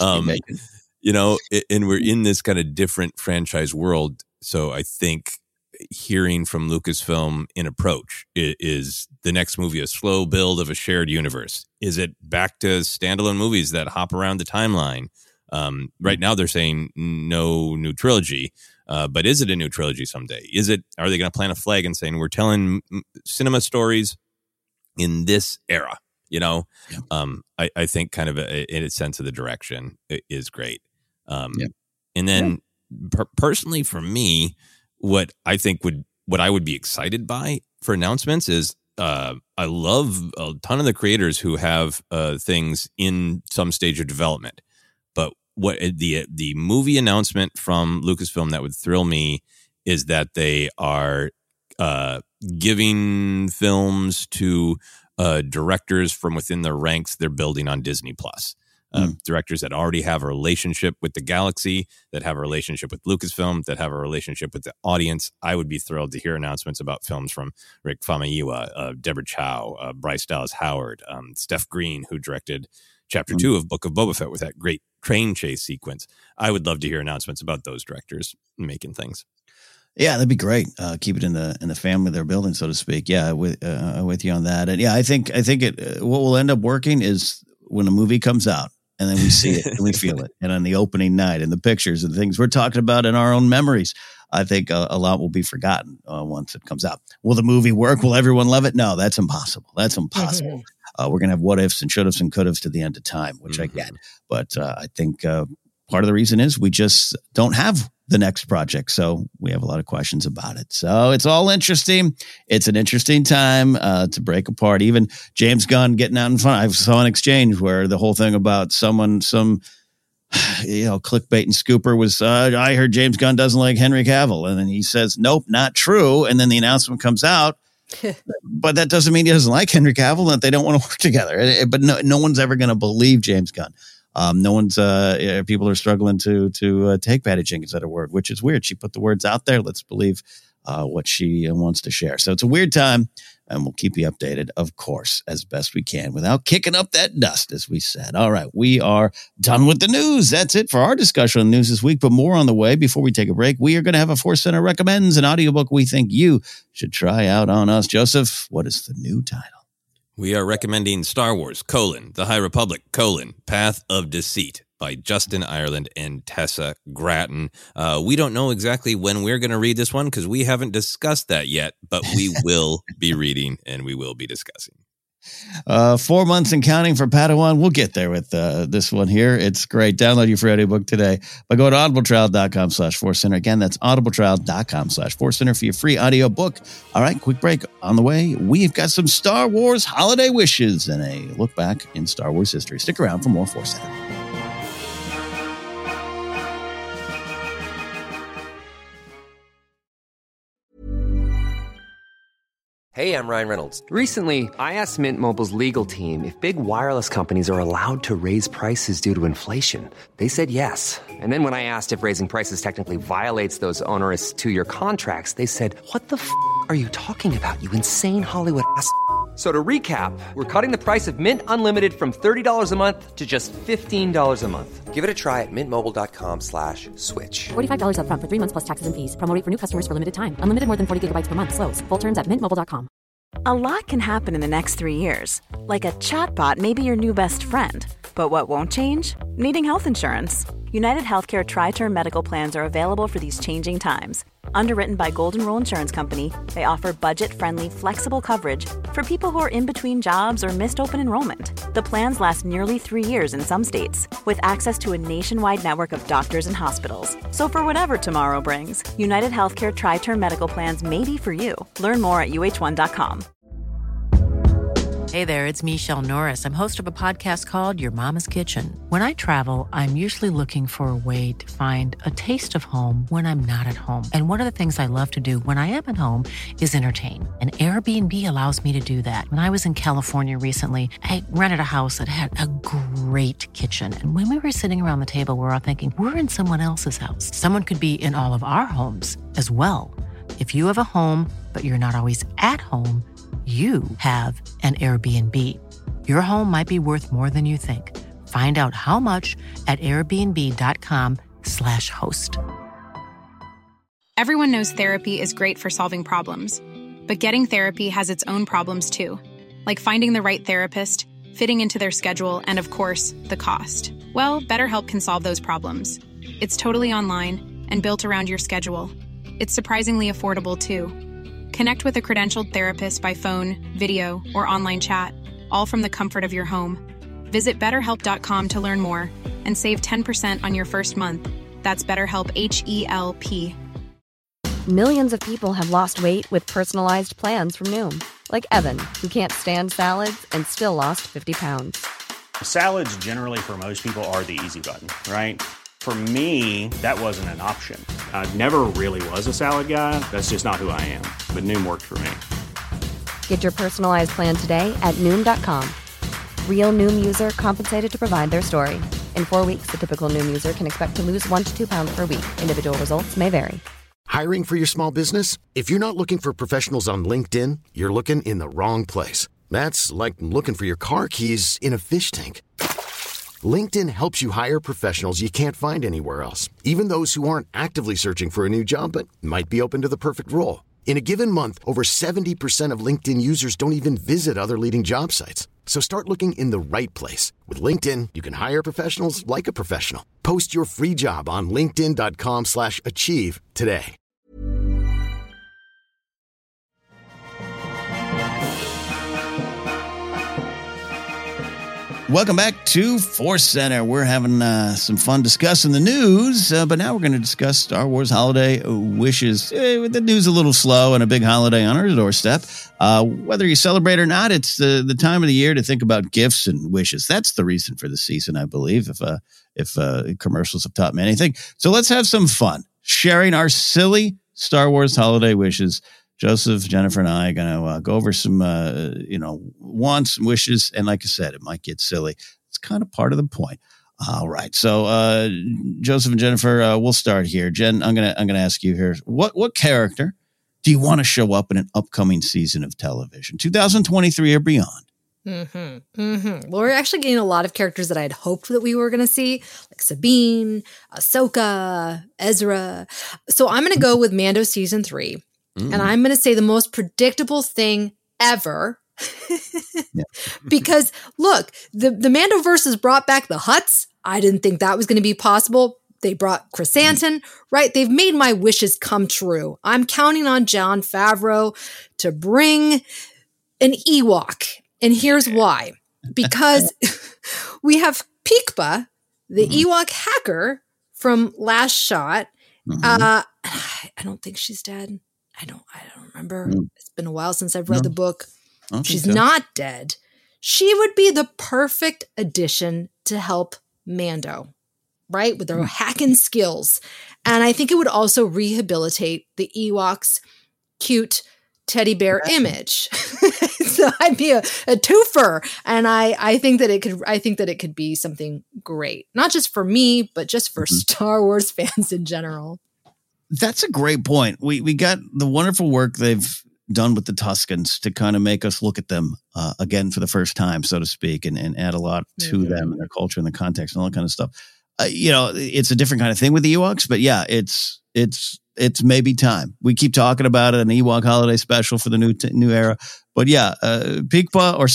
And we're in this kind of different franchise world. So I think hearing from Lucasfilm in approach is the next movie a slow build of a shared universe? Is it back to standalone movies that hop around the timeline? Right now they're saying no new trilogy, but is it a new trilogy someday? Are they going to plant a flag and saying we're telling cinema stories in this era? I think kind of in a sense of the direction is great. And then personally for me, what I would be excited by for announcements is I love a ton of the creators who have things in some stage of development. But what the movie announcement from Lucasfilm that would thrill me is that they are giving films to directors from within their ranks they're building on Disney Plus. Directors that already have a relationship with the galaxy, that have a relationship with Lucasfilm, that have a relationship with the audience. I would be thrilled to hear announcements about films from Rick Famuyiwa, Deborah Chow, Bryce Dallas Howard, Steph Green, who directed Chapter 2 of Book of Boba Fett with that great train chase sequence. I would love to hear announcements about those directors making things. Yeah, that'd be great. Keep it in the family they're building, so to speak. Yeah, with you on that. And yeah, I think what will end up working is when a movie comes out, and then we see it and we feel it. And on the opening night and the pictures and things we're talking about in our own memories, I think a lot will be forgotten once it comes out. Will the movie work? Will everyone love it? No, that's impossible. We're going to have what ifs and should haves and could haves to the end of time, which I get. But I think part of the reason is we just don't have the next project. So we have a lot of questions about it. So it's all interesting. It's an interesting time to break apart. Even James Gunn getting out in front. I saw an exchange where the whole thing about some clickbait and scooper was, I heard James Gunn doesn't like Henry Cavill. And then he says, nope, not true. And then the announcement comes out, but that doesn't mean he doesn't like Henry Cavill and that they don't want to work together. But no one's ever going to believe James Gunn. No one's, people are struggling to take Patty Jenkins at her word, which is weird. She put the words out there. Let's believe what she wants to share. So it's a weird time. And we'll keep you updated, of course, as best we can without kicking up that dust, as we said. All right, we are done with the news. That's it for our discussion on the news this week, but more on the way. Before we take a break, we are going to have a Force Center Recommends, an audiobook we think you should try out on us. Joseph, what is the new title? We are recommending Star Wars, The High Republic, Path of Deceit by Justin Ireland and Tessa Gratton. We don't know exactly when we're going to read this one because we haven't discussed that yet, but we will be reading and we will be discussing. 4 months and counting for Padawan. We'll get there with this one here. It's great. Download your free audiobook today by going to audibletrial.com/forcecenter. Again, that's audibletrial.com/forcecenter for your free audiobook. All right, quick break on the way. We've got some Star Wars holiday wishes and a look back in Star Wars history. Stick around for more Force Center. Hey, I'm Ryan Reynolds. Recently, I asked Mint Mobile's legal team if big wireless companies are allowed to raise prices due to inflation. They said yes. And then when I asked if raising prices technically violates those onerous 2-year contracts, they said, what the f*** are you talking about, you insane Hollywood ass f- So to recap, we're cutting the price of Mint Unlimited from $30 a month to just $15 a month. Give it a try at mintmobile.com/switch. $45 up front for 3 months plus taxes and fees. Promo rate for new customers for limited time. Unlimited more than 40 gigabytes per month. Slows full terms at mintmobile.com. A lot can happen in the next 3 years. Like a chatbot may be your new best friend. But what won't change? Needing health insurance. United Healthcare Tri-Term Medical Plans are available for these changing times. Underwritten by Golden Rule Insurance Company, they offer budget-friendly, flexible coverage for people who are in between jobs or missed open enrollment. The plans last nearly 3 years in some states, with access to a nationwide network of doctors and hospitals. So for whatever tomorrow brings, United Healthcare Tri-Term Medical Plans may be for you. Learn more at uh1.com. Hey there, it's Michelle Norris. I'm host of a podcast called Your Mama's Kitchen. When I travel, I'm usually looking for a way to find a taste of home when I'm not at home. And one of the things I love to do when I am at home is entertain. And Airbnb allows me to do that. When I was in California recently, I rented a house that had a great kitchen. And when we were sitting around the table, we were all thinking, we're in someone else's house. Someone could be in all of our homes as well. If you have a home, but you're not always at home, you have an Airbnb. Your home might be worth more than you think. Find out how much at airbnb.com/host. Everyone knows therapy is great for solving problems, but getting therapy has its own problems too, like finding the right therapist, fitting into their schedule, and of course, the cost. Well, BetterHelp can solve those problems. It's totally online and built around your schedule. It's surprisingly affordable too. Connect with a credentialed therapist by phone, video, or online chat, all from the comfort of your home. Visit BetterHelp.com to learn more and save 10% on your first month. That's BetterHelp, H-E-L-P. Millions of people have lost weight with personalized plans from Noom. Like Evan, who can't stand salads and still lost 50 pounds. Salads generally for most people are the easy button, right? For me, that wasn't an option. I never really was a salad guy. That's just not who I am. But Noom worked for me. Get your personalized plan today at Noom.com. Real Noom user compensated to provide their story. In 4 weeks, the typical Noom user can expect to lose 1 to 2 pounds per week. Individual results may vary. Hiring for your small business? If you're not looking for professionals on LinkedIn, you're looking in the wrong place. That's like looking for your car keys in a fish tank. LinkedIn helps you hire professionals you can't find anywhere else, even those who aren't actively searching for a new job but might be open to the perfect role. In a given month, over 70% of LinkedIn users don't even visit other leading job sites. So start looking in the right place. With LinkedIn, you can hire professionals like a professional. Post your free job on linkedin.com/achieve today. Welcome back to Force Center. We're having some fun discussing the news, but now we're going to discuss Star Wars holiday wishes. The news a little slow and a big holiday on our doorstep. Whether you celebrate or not, it's the time of the year to think about gifts and wishes. That's the reason for the season, I believe, if commercials have taught me anything. So let's have some fun, sharing our silly Star Wars holiday wishes. Joseph, Jennifer, and I are going to go over some, wants and wishes. And like I said, it might get silly. It's kind of part of the point. All right. So, Joseph and Jennifer, we'll start here. Jen, I'm going to ask you here. What character do you want to show up in an upcoming season of television, 2023 or beyond? Well, we're actually getting a lot of characters that I had hoped that we were going to see, like Sabine, Ahsoka, Ezra. So I'm going to go with Mando season 3. And I'm going to say the most predictable thing ever. Because look, the Mandoverse has brought back the Hutts. I didn't think that was going to be possible. They brought Chrysanthemum, right? They've made my wishes come true. I'm counting on Jon Favreau to bring an Ewok. And here's why. Because we have Pikpa, the Ewok hacker from Last Shot. I don't think she's dead. I don't remember. It's been a while since I've read the book. She's not dead. She would be the perfect addition to help Mando, right? With her hacking skills. And I think it would also rehabilitate the Ewoks' cute teddy bear image. So I'd be a twofer. And I think that it could be something great. Not just for me, but just for Star Wars fans in general. That's a great point. We got the wonderful work they've done with the Tuskens to kind of make us look at them again for the first time, so to speak, and add a lot to them and their culture and the context and all that kind of stuff. It's a different kind of thing with the Ewoks, but yeah, it's maybe time. We keep talking about it, an Ewok holiday special for the new era. But yeah, Pikpa or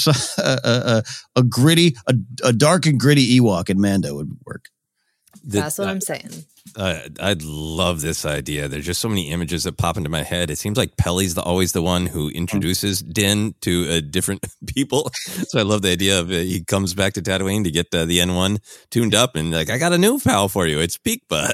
a dark and gritty Ewok in Mando would work. That's what I'm saying. I'd love this idea. There's just so many images that pop into my head. It seems like Pelly's always the one who introduces Din to different people. So I love the idea of he comes back to Tatooine to get the N1 tuned up and like, I got a new pal for you. It's Pikpa.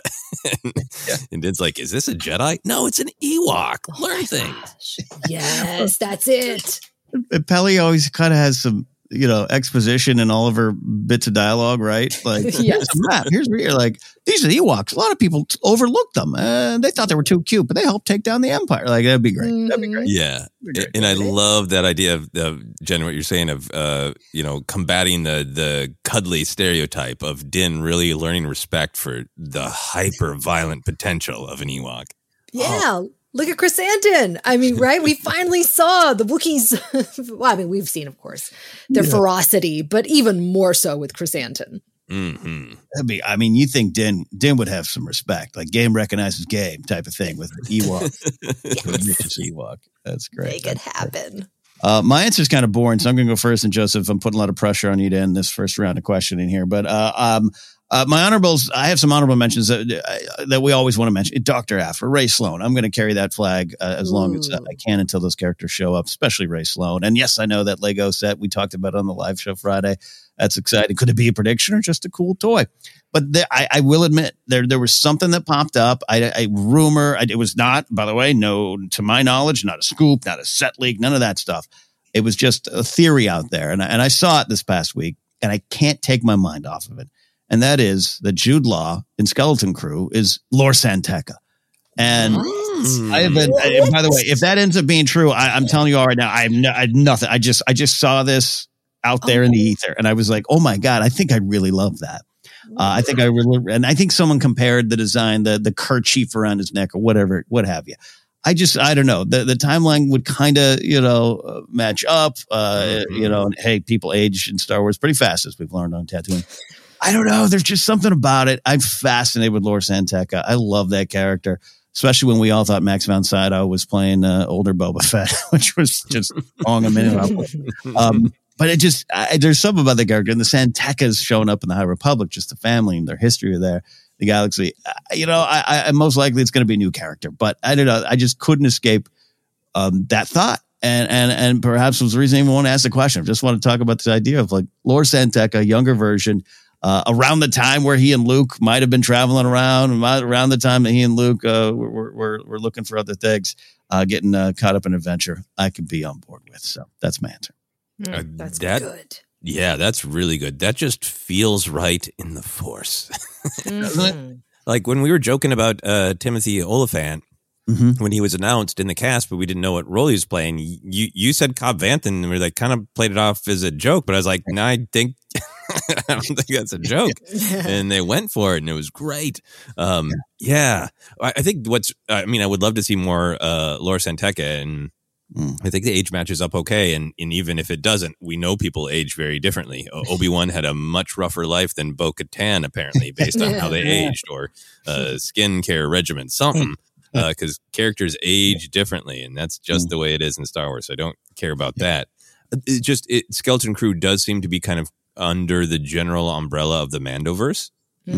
And Din's like, is this a Jedi? No, it's an Ewok. Learn things. Gosh. Yes, that's it. Pelly always kind of has some exposition in all of her bits of dialogue, right? Like, here's a map. Here's where you're like, these are the Ewoks. A lot of people overlooked them. They thought they were too cute, but they helped take down the Empire. Like, that'd be great. That'd be great. Yeah. And I love that idea of Jen, what you're saying of, combating the cuddly stereotype of Din really learning respect for the hyper violent potential of an Ewok. Yeah. Look at Chrysanthemum. I mean, right? We finally saw the Wookiees. Well, I mean, we've seen, of course, their ferocity, but even more so with Chrysanthemum. Mm-hmm. You think Din would have some respect, like game recognizes game type of thing with Ewok. Vicious Ewok. That's great. Make it happen. My answer is kind of boring, so I'm going to go first. And Joseph, I'm putting a lot of pressure on you to end this first round of questioning here. But my honorables, I have some honorable mentions that we always want to mention. Dr. Aphra, Ray Sloan. I'm going to carry that flag as long as I can until those characters show up, especially Ray Sloan. And yes, I know that Lego set we talked about on the live show Friday. That's exciting. Could it be a prediction or just a cool toy? But I will admit there was something that popped up. A rumor. It was not, by the way, no, to my knowledge, not a scoop, not a set leak, none of that stuff. It was just a theory out there. And I saw it this past week, and I can't take my mind off of it. And that is that Jude Law in Skeleton Crew is Lor San Tekka. And I have been, by the way, if that ends up being true, I'm telling you all right now, I have nothing. I just saw this out there in the ether, and I was like, oh my God, I think I really love that. I think I think someone compared the design, the kerchief around his neck or whatever, what have you. I don't know. The timeline would kind of, match up, and hey, people age in Star Wars pretty fast, as we've learned on Tatooine. I don't know. There's just something about it. I'm fascinated with Lor San Tekka. I love that character, especially when we all thought Max von Sydow was playing older Boba Fett, which was just wrong a minute up. But it just, there's something about the character. And the San Tekkas showing up in the High Republic, just the family and their history are there, the galaxy. I most likely it's going to be a new character. But I don't know. I just couldn't escape that thought. And perhaps was the reason I even want to ask the question. I just want to talk about this idea of like Lor San Tekka, a younger version, around the time where he and Luke might have been traveling around, around the time that he and Luke were looking for other things, getting caught up in adventure. I could be on board with. So that's my answer. That's good. Yeah, that's really good. That just feels right in the Force. Like when we were joking about Timothy Oliphant, when he was announced in the cast, but we didn't know what role he was playing. You said Cobb Vanth, and we like kind of played it off as a joke, but I was like, no, I don't think that's a joke. And they went for it, and it was great. Yeah, I think I would love to see more Lor San Tekka, and I think the age matches up okay. And even if it doesn't, we know people age very differently. Obi-Wan had a much rougher life than Bo-Katan, apparently, based on how they aged, or skin care regimen, something. Because characters age differently, and that's just the way it is in Star Wars. So I don't care about that. Skeleton Crew does seem to be kind of under the general umbrella of the Mandoverse.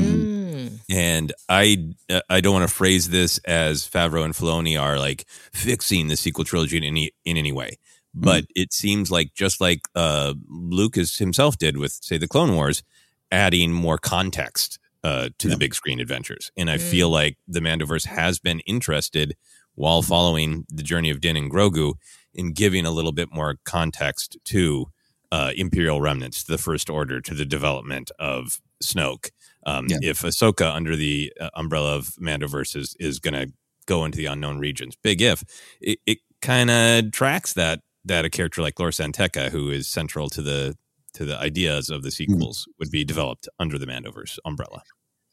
And I don't want to phrase this as Favreau and Filoni are like fixing the sequel trilogy in any way. But it seems like just like Lucas himself did with, say, the Clone Wars, adding more context to the big screen adventures. And I feel like the Mandoverse has been interested, while following the journey of Din and Grogu, in giving a little bit more context to Imperial remnants, the First Order, to the development of Snoke. If Ahsoka, under the umbrella of Mandoverse, is going to go into the unknown regions, big if, it kind of tracks that a character like Lor San Tekka, who is central to the ideas of the sequels, would be developed under the Mandoverse umbrella.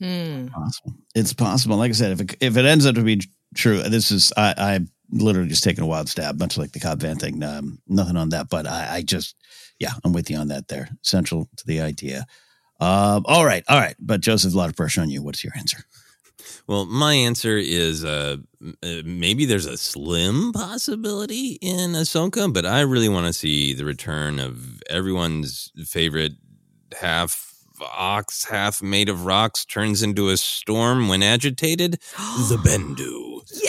It's possible. Like I said, if it ends up to be true, this is I literally just taking a wild stab, much like the Cobb Vanth thing. Nothing on that, but I just, I'm with you on that. There, central to the idea. All right. But Joseph, a lot of pressure on you. What's your answer? Well, my answer is maybe there's a slim possibility in Ahsoka, but I really want to see the return of everyone's favorite half ox, half made of rocks, turns into a storm when agitated, the Bendu.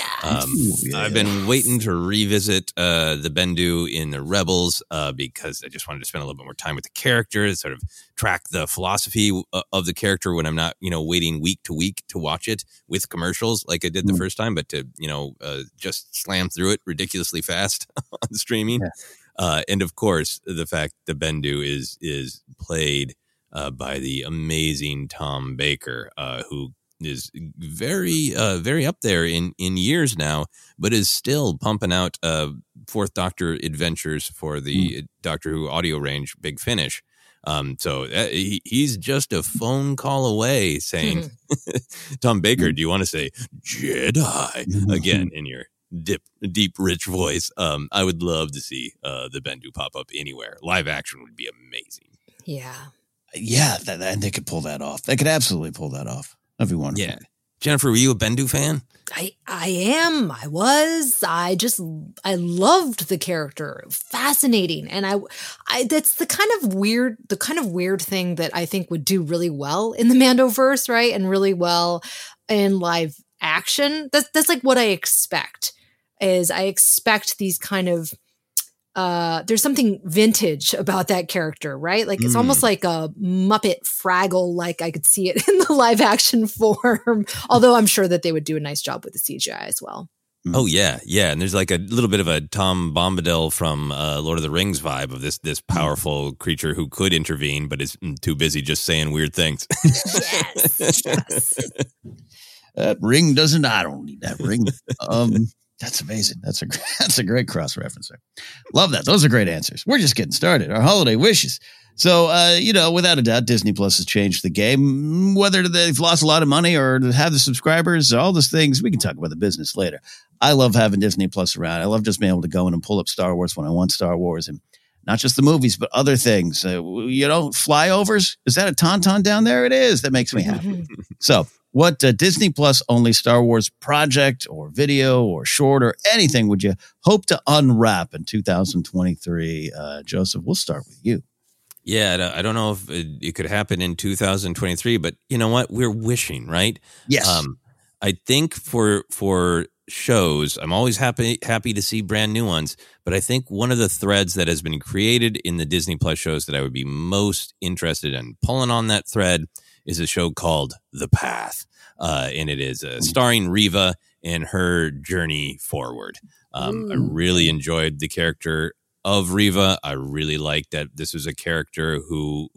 I've been waiting to revisit the Bendu in the Rebels because I just wanted to spend a little bit more time with the character, sort of track the philosophy of the character when I'm not, waiting week to week to watch it with commercials like I did the first time, but to, just slam through it ridiculously fast on streaming. And of course, the fact the Bendu is played by the amazing Tom Baker, who is very up there in years now, but is still pumping out Fourth Doctor adventures for the Doctor Who audio range, Big Finish. So he's just a phone call away saying, Tom Baker, do you want to say Jedi again in your deep, rich voice? I would love to see the Bendu pop up anywhere. Live action would be amazing. Yeah, and they could pull that off. They could absolutely pull that off. That'd be wonderful. Yeah. Jennifer, were you a Bendu fan? I am. I was. I loved the character. Fascinating. And I that's the kind of weird thing that I think would do really well in the Mandoverse, right? And really well in live action. That's like what I expect. I expect these kind of there's something vintage about that character, right? Like it's almost like a Muppet Fraggle, like I could see it in the live action form, although I'm sure that they would do a nice job with the CGI as well. Oh yeah. And there's like a little bit of a Tom Bombadil from Lord of the Rings vibe of this powerful creature who could intervene, but is too busy just saying weird things. Yes. That ring I don't need that ring. That's amazing. That's a great cross reference there. Love that. Those are great answers. We're just getting started. Our holiday wishes. So, without a doubt, Disney Plus has changed the game. Whether they've lost a lot of money or have the subscribers, all those things, we can talk about the business later. I love having Disney Plus around. I love just being able to go in and pull up Star Wars when I want Star Wars, and not just the movies, but other things. Flyovers. Is that a Tauntaun down there? It is. That makes me happy. So, what Disney Plus only Star Wars project or video or short or anything would you hope to unwrap in 2023? Joseph, we'll start with you. Yeah, I don't know if it could happen in 2023, but you know what? We're wishing, right? Yes. I think for shows. I'm always happy to see brand new ones, but I think one of the threads that has been created in the Disney Plus shows that I would be most interested in pulling on that thread is a show called The Path. And it is starring Riva and her journey forward. I really enjoyed the character of Riva. I really liked that this was a character who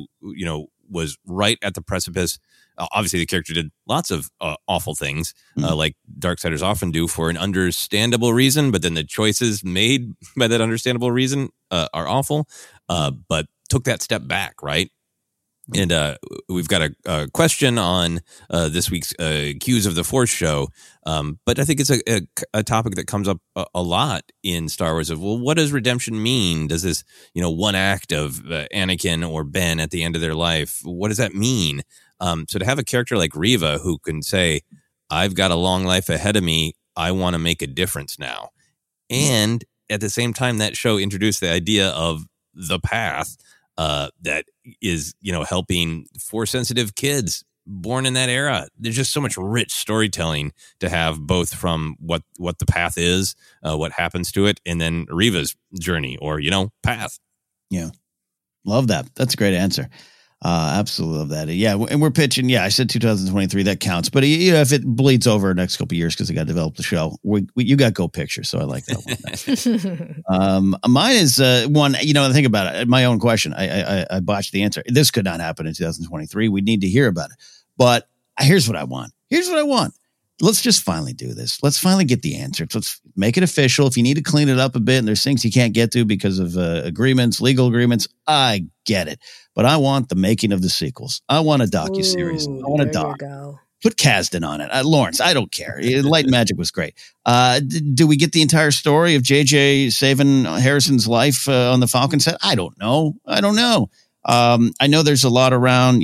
was right at the precipice. Obviously, the character did lots of awful things, like Darksiders often do, for an understandable reason. But then the choices made by that understandable reason are awful. But took that step back, right? And we've got a question on this week's Cues of the Force show. But I think it's a topic that comes up a lot in Star Wars of, well, what does redemption mean? Does this, one act of Anakin or Ben at the end of their life, what does that mean? So to have a character like Riva who can say, I've got a long life ahead of me, I want to make a difference now. And at the same time, that show introduced the idea of the path, that is, helping Force-sensitive kids born in that era. There's just so much rich storytelling to have, both from what the path is, what happens to it, and then Riva's journey or, path. Yeah. Love that. That's a great answer. Absolutely love that. Yeah. And we're pitching. Yeah. I said 2023. That counts. But if it bleeds over the next couple of years, because I got to develop the show, you got Go Picture. So I like that one. Mine is one, think about it. My own question. I botched the answer. This could not happen in 2023. We need to hear about it. But here's what I want. Let's just finally do this. Let's finally get the answer. Let's make it official. If you need to clean it up a bit and there's things you can't get to because of legal agreements, I get it. But I want the making of the sequels. I want a docuseries. I want a doc. Put Kasdan on it. Lawrence, I don't care. Light and Magic was great. Do we get the entire story of JJ saving Harrison's life on the Falcon set? I don't know. I know there's a lot around,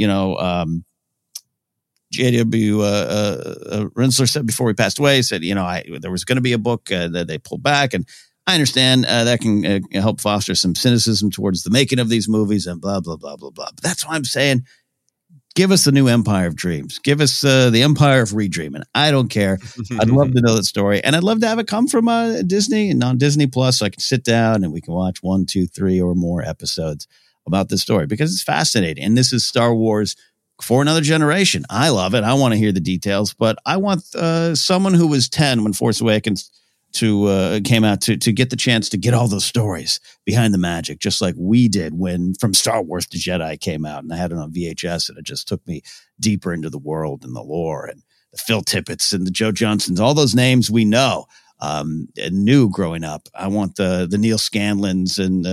J.W. Rinsler said before he passed away, said, there was going to be a book that they pulled back. And I understand that can help foster some cynicism towards the making of these movies and blah, blah, blah, blah, blah. But that's why I'm saying, give us the new Empire of Dreams. Give us the Empire of Redreaming. I don't care. I'd love to know that story. And I'd love to have it come from Disney and non-Disney Plus, so I can sit down and we can watch 1, 2, 3 or more episodes about this story, because it's fascinating. And this is Star Wars for another generation. I love it. I want to hear the details, but I want someone who was 10 when Force Awakens came out to get the chance to get all those stories behind the magic, just like we did when From Star Wars to Jedi came out, and I had it on VHS, and it just took me deeper into the world and the lore and the Phil Tippett's and the Joe Johnsons, all those names we know and knew growing up. I want the Neil Scanlons and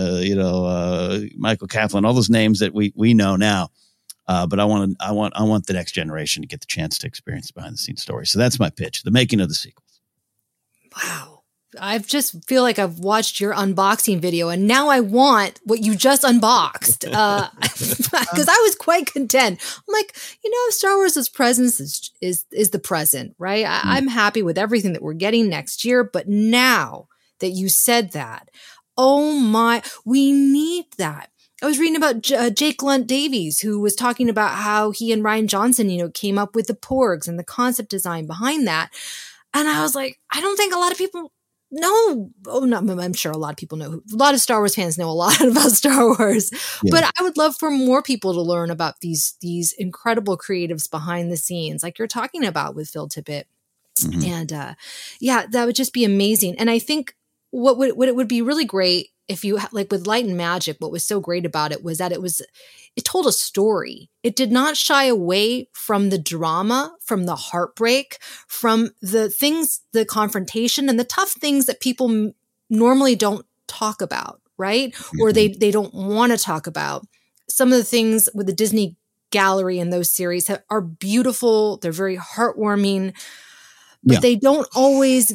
Michael Kaplan, all those names that we know now. But I want the next generation to get the chance to experience behind the scenes story. So that's my pitch: the making of the sequels. Wow. I just feel like I've watched your unboxing video and now I want what you just unboxed. Because I was quite content. I'm like, Star Wars' presence is the present, right? I'm happy with everything that we're getting next year. But now that you said that, oh my, we need that. I was reading about Jake Lunt Davies, who was talking about how he and Rian Johnson, came up with the Porgs and the concept design behind that. And I was like, I don't think a lot of people know. Oh, no, I'm sure a lot of people know. A lot of Star Wars fans know a lot about Star Wars. Yeah. But I would love for more people to learn about these incredible creatives behind the scenes, like you're talking about with Phil Tippett. Mm-hmm. And that would just be amazing. And I think what it would be really great if you like with Light and Magic, what was so great about it was that it told a story. It did not shy away from the drama, from the heartbreak, from the things, the confrontation and the tough things that people normally don't talk about, right? Mm-hmm. Or they don't want to talk about. Some of the things with the Disney Gallery and those series are beautiful. They're very heartwarming, but they don't always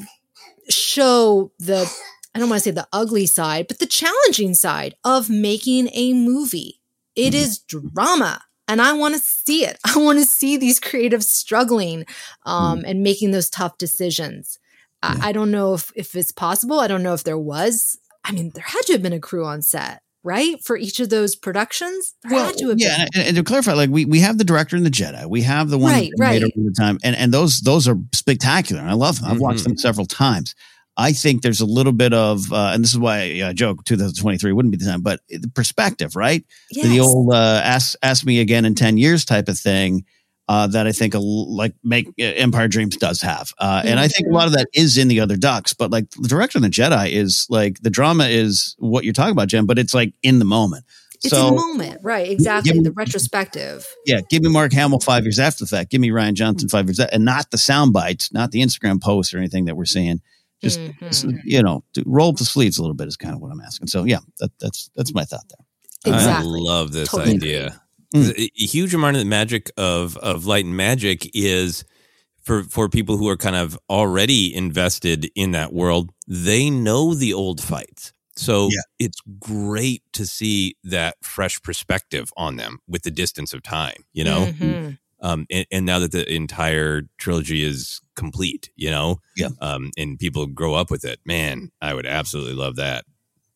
show I don't want to say the ugly side, but the challenging side of making a movie. It is drama, and I want to see it. I want to see these creatives struggling and making those tough decisions. I don't know if it's possible. I don't know if there was. I mean, there had to have been a crew on set. right? For each of those productions? There had to have been. And to clarify, like we have the director and the Jedi. We have the one that made over the time. And those are spectacular. And I love them. I've watched them several times. I think there's a little bit of, and this is why I joke 2023 wouldn't be the time, but the perspective, right? Yes. The old ask me again in 10 years type of thing that I think Empire Dreams does have. And I think a lot of that is in the other ducks, but like the director of the Jedi is like the drama is what you're talking about, Jen, but it's like in the moment. It's in the moment, right? Exactly. The retrospective. Yeah. Give me Mark Hamill 5 years after the fact. Give me Rian Johnson 5 years, and not the sound bites, not the Instagram posts or anything that we're seeing. Just roll up the sleeves a little bit is kind of what I'm asking. So yeah, that's my thought there. Exactly. I love this idea. A huge amount of the magic of Light and Magic is for people who are kind of already invested in that world. They know the old fights. So it's great to see that fresh perspective on them with the distance of time, you know? And now that the entire trilogy is complete, you know, and people grow up with it, man, I would absolutely love that.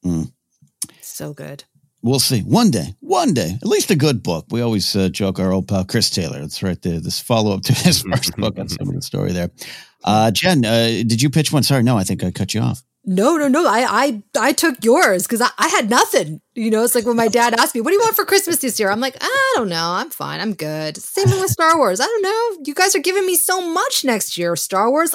So good. We'll see. One day, at least a good book. We always joke our old pal Chris Taylor. That's right there. This follow-up to his first book on some of the story there. Jen, did you pitch one? Sorry, no, I think I cut you off. No. I took yours because I had nothing. You know, it's like when my dad asked me, what do you want for Christmas this year? I'm like, I don't know. I'm fine. I'm good. Same thing with Star Wars. I don't know. You guys are giving me so much next year, Star Wars.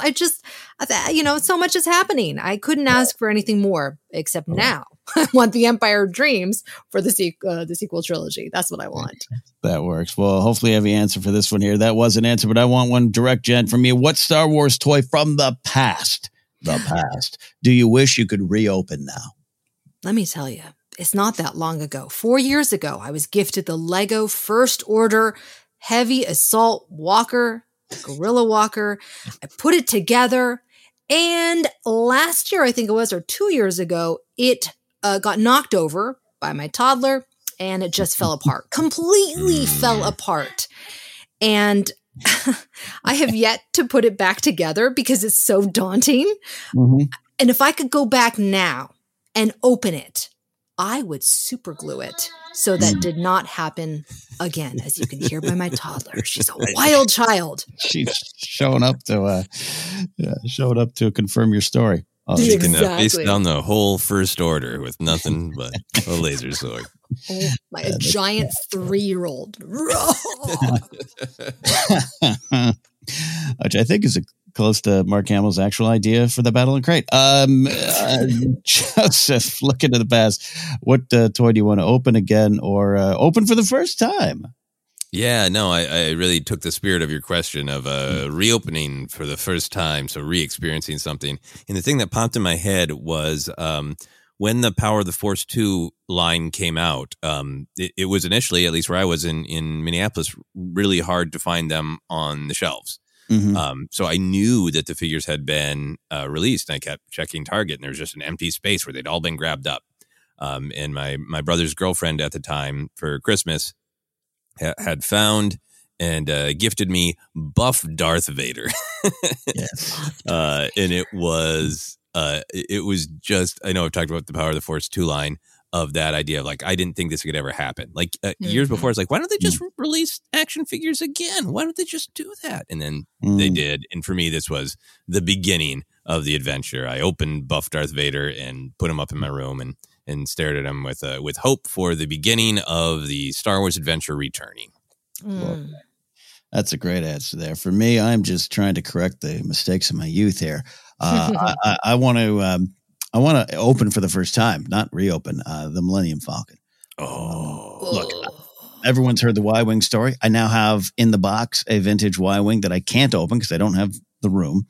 So much is happening. I couldn't ask for anything more except now. I want the Empire Dreams for the sequel trilogy. That's what I want. That works. Well, hopefully I have the answer for this one here. That was an answer, but I want one direct, Jen, from you. What Star Wars toy from the past do you wish you could reopen now? Let me tell you, it's not that long ago. 4 years ago, I was gifted the Lego First Order Heavy Assault Walker, Gorilla Walker. I put it together, and last year, I think it was, or 2 years ago, it got knocked over by my toddler, and it just fell apart. Completely fell apart. And I have yet to put it back together because it's so daunting. And if I could go back now and open it, I would super glue it so that did not happen again. As you can hear by my toddler, she's a wild child. She's showing up to confirm your story. You can face down the whole First Order with nothing but a laser sword. Like a giant 3-year-old. Which I think is close to Mark Hamill's actual idea for the Battle in Crate. Joseph, look into the past. What toy do you want to open again or open for the first time? Yeah, no, I really took the spirit of your question of reopening for the first time, so re-experiencing something. And the thing that popped in my head was when the Power of the Force 2 line came out, it was initially, at least where I was in Minneapolis, really hard to find them on the shelves. So I knew that the figures had been released, and I kept checking Target, and there was just an empty space where they'd all been grabbed up. And my brother's girlfriend at the time for Christmas had found and gifted me buff Darth Vader. Yes. And it was just, I know I've talked about the Power of the Force 2 line of that idea of like, I didn't think this could ever happen. Like years before, it's like, why don't they just release action figures again? Why don't they just do that? And then they did. And for me, this was the beginning of the adventure. I opened buff Darth Vader and put him up in my room and stared at him with hope for the beginning of the Star Wars adventure returning. Well, that's a great answer there. For me, I'm just trying to correct the mistakes of my youth here. I want to open for the first time, not reopen, the Millennium Falcon. Look, everyone's heard the Y-Wing story. I now have in the box a vintage Y-Wing that I can't open because I don't have the room.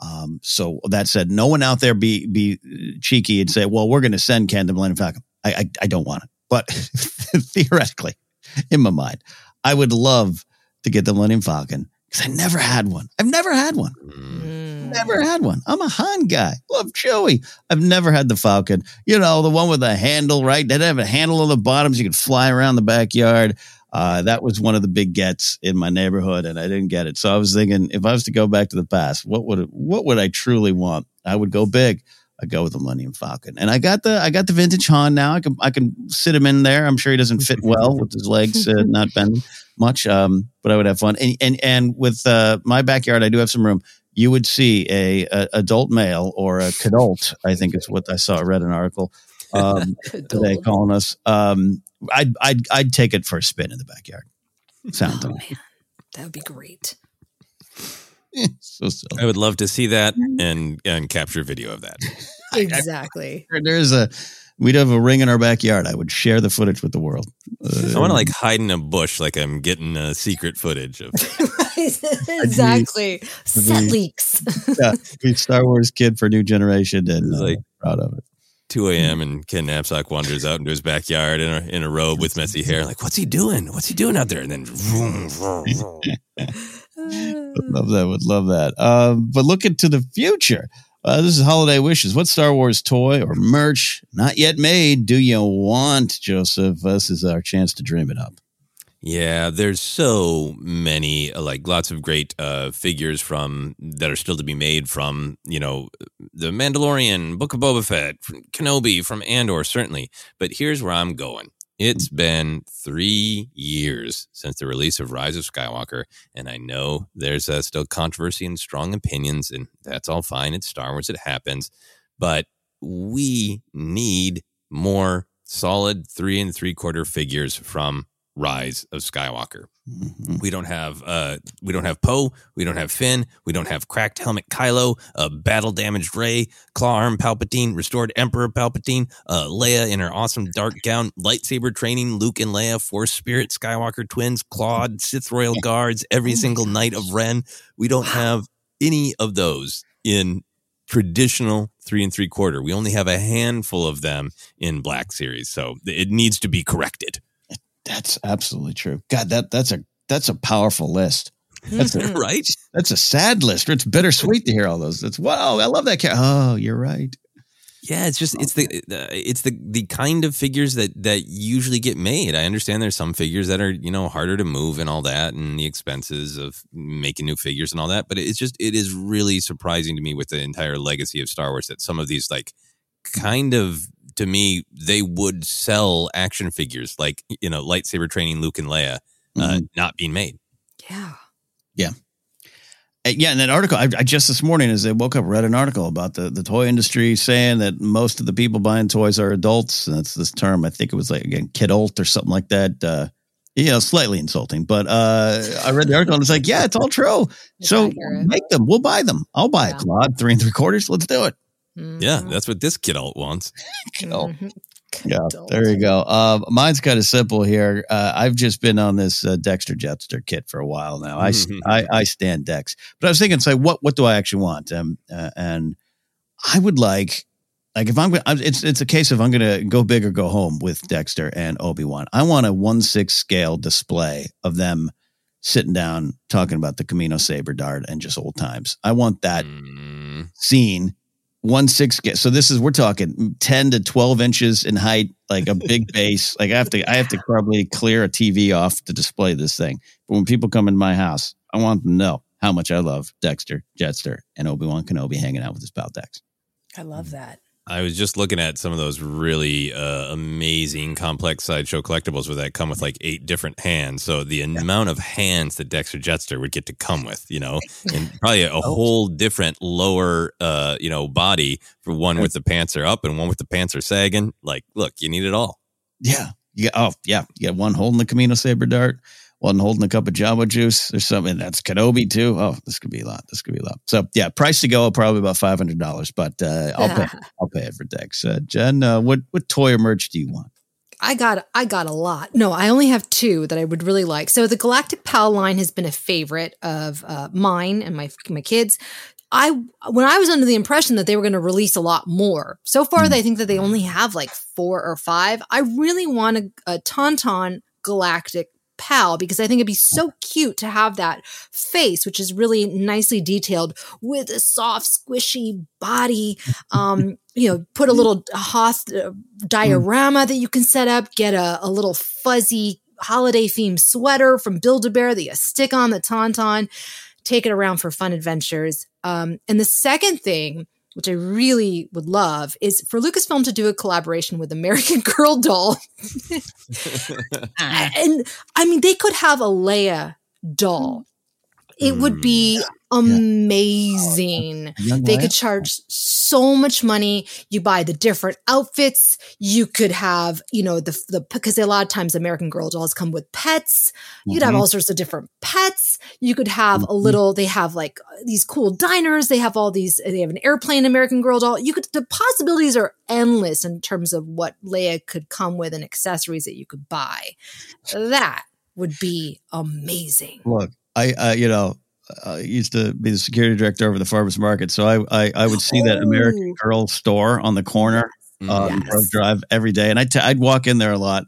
So that said, no one out there be cheeky and say, well, we're going to send Ken the Millennium Falcon. I don't want it. But theoretically, in my mind, I would love to get the Millennium Falcon because I never had one. I've never had one. Never had one. I'm a Han guy. Love Chewie. I've never had the Falcon. You know, the one with the handle, right? They have a handle on the bottom so you could fly around the backyard. That was one of the big gets in my neighborhood, and I didn't get it. So I was thinking, if I was to go back to the past, what would I truly want? I would go big. I go with the Millennium Falcon. And I got the vintage Han now. I can sit him in there. I'm sure he doesn't fit well with his legs not bending much, but I would have fun. And with my backyard, I do have some room. You would see a adult male or a kidult, I think is what I read an article today calling us. I'd take it for a spin in the backyard. Sound to me. Man, that would be great. So silly. I would love to see that and capture video of that. Exactly. We'd have a ring in our backyard. I would share the footage with the world. I want to hide in a bush like I'm getting secret footage of. Exactly. Set leaks. Yeah, be Star Wars kid for new generation and proud of it. 2 a.m. and Ken Knapsack wanders out into his backyard in a robe with messy hair. Like, what's he doing? What's he doing out there? And then vroom, vroom, vroom. Would love that. But looking to the future, this is holiday wishes. What Star Wars toy or merch not yet made do you want, Joseph? This is our chance to dream it up. Yeah, there's so many, lots of great figures that are still to be made from, The Mandalorian, Book of Boba Fett, from Kenobi, from Andor, certainly. But here's where I'm going. It's been 3 years since the release of Rise of Skywalker, and I know there's still controversy and strong opinions, and that's all fine. It's Star Wars. It happens. But we need more solid 3 3/4 figures from Rise of Skywalker. Mm-hmm. We don't have Poe, we don't have Finn, we don't have cracked helmet Kylo, battle damaged Rey, claw arm Palpatine, restored Emperor Palpatine, Leia in her awesome dark gown, lightsaber training Luke and Leia, Force Spirit Skywalker twins, Claude, Sith Royal Guards, every single Knight of Ren. We don't have any of those in traditional 3 3/4. We only have a handful of them in Black Series, so it needs to be corrected. That's absolutely true. God, that's a powerful list. That's right. That's a sad list. It's bittersweet to hear all those. It's wow. I love that. Oh, you're right. Yeah, it's the kind of figures that usually get made. I understand there's some figures that are harder to move and all that, and the expenses of making new figures and all that. But it is really surprising to me with the entire legacy of Star Wars that some of these kind of. To me, they would sell action figures like, lightsaber training Luke and Leia not being made. Yeah. Yeah. Yeah. And that article, I just this morning as I woke up, read an article about the toy industry saying that most of the people buying toys are adults. And that's this term. I think it was kidult or something like that. Slightly insulting. But I read the article and it's like, yeah, it's all true. So make them. We'll buy them. I'll buy a Claude 3 3/4. Let's do it. Yeah, that's what this kidult wants. Kidult. Yeah, there you go. Mine's kind of simple here. I've just been on this Dexter Jetster kit for a while now. I stand Dex, but I was thinking, what do I actually want? And I would like if it's a case of I'm going to go big or go home with Dexter and Obi-Wan. I want a 1/6 scale display of them sitting down talking about the Camino Saber Dart and just old times. I want that scene. 1/6. So we're talking 10 to 12 inches in height, like a big base. Like I have to probably clear a TV off to display this thing. But when people come in my house, I want them to know how much I love Dexter, Jetster, and Obi-Wan Kenobi hanging out with his pal Dex. I love that. I was just looking at some of those really amazing complex sideshow collectibles that come with 8 different hands. So the amount of hands that Dexter Jetster would get to come with, and probably a whole different lower, body for one with the pants are up and one with the pants are sagging. Look, you need it all. Yeah. Yeah. Oh, yeah. You got one holding the Camino Saber Dart, one holding a cup of Jamba Juice or something. That's Kenobi too. Oh, this could be a lot. So yeah, price to go probably about $500, but I'll pay it for Dex. Jen, what toy or merch do you want? I got a lot. No, I only have 2 that I would really like. So the Galactic Pal line has been a favorite of mine and my kids. When I was under the impression that they were going to release a lot more. So far, I think that they only have 4 or 5. I really want a Tauntaun Galactic Pal because I think it'd be so cute to have that face, which is really nicely detailed with a soft, squishy body. Put a little Hoth diorama that you can set up, get a little fuzzy holiday themed sweater from Build-A-Bear that you stick on the Tauntaun, take it around for fun adventures. And the second thing which I really would love, is for Lucasfilm to do a collaboration with American Girl doll. And I mean, they could have a Leia doll. It would be amazing. They could charge so much money. You buy the different outfits. You could have, you know, because a lot of times American Girl dolls come with pets. You could have all sorts of different pets. You could have they have like these cool diners. They have they have an airplane American Girl doll. The possibilities are endless in terms of what Leia could come with and accessories that you could buy. That would be amazing. Look, I used to be the security director over the farmers market, so I would see that American Girl store on the corner on Grove Drive every day, and I'd walk in there a lot.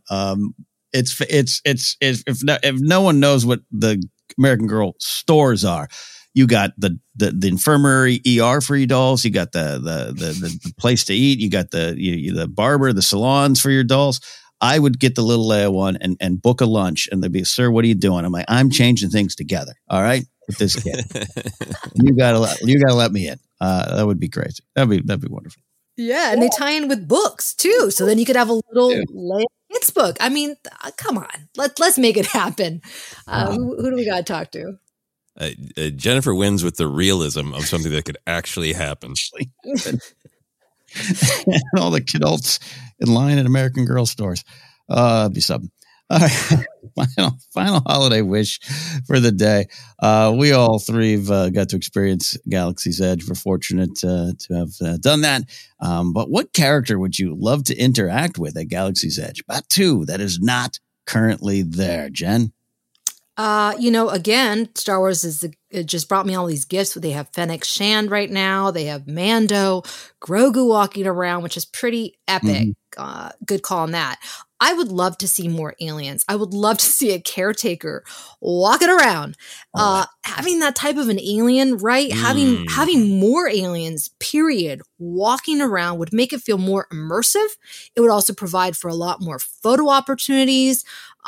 If no one knows what the American Girl stores are, you got the infirmary ER for your dolls, you got the place to eat, you got the barber, the salons for your dolls. I would get the little Leia one and book a lunch, and they'd be, "Sir, what are you doing?" I'm like, "I'm changing things together. All right, with this kid. you gotta let me in." That would be crazy. That'd be wonderful. Yeah, and they tie in with books too, so then you could have a little Leia kids book. I mean, come on, let's make it happen. Who do we got to talk to? Jennifer wins with the realism of something that could actually happen. All the adults in line at American Girl stores. It'd be something. All right. Final holiday wish for the day. We all three have got to experience Galaxy's Edge. We're fortunate to have done that. But what character would you love to interact with at Galaxy's Edge? Batuu, that is not currently there. Jen? Again, Star Wars it just brought me all these gifts. They have Fennec Shand right now. They have Mando, Grogu walking around, which is pretty epic. Good call on that. I would love to see more aliens. I would love to see a caretaker walking around. Having that type of an alien, right? Having more aliens, period, walking around would make it feel more immersive. It would also provide for a lot more photo opportunities.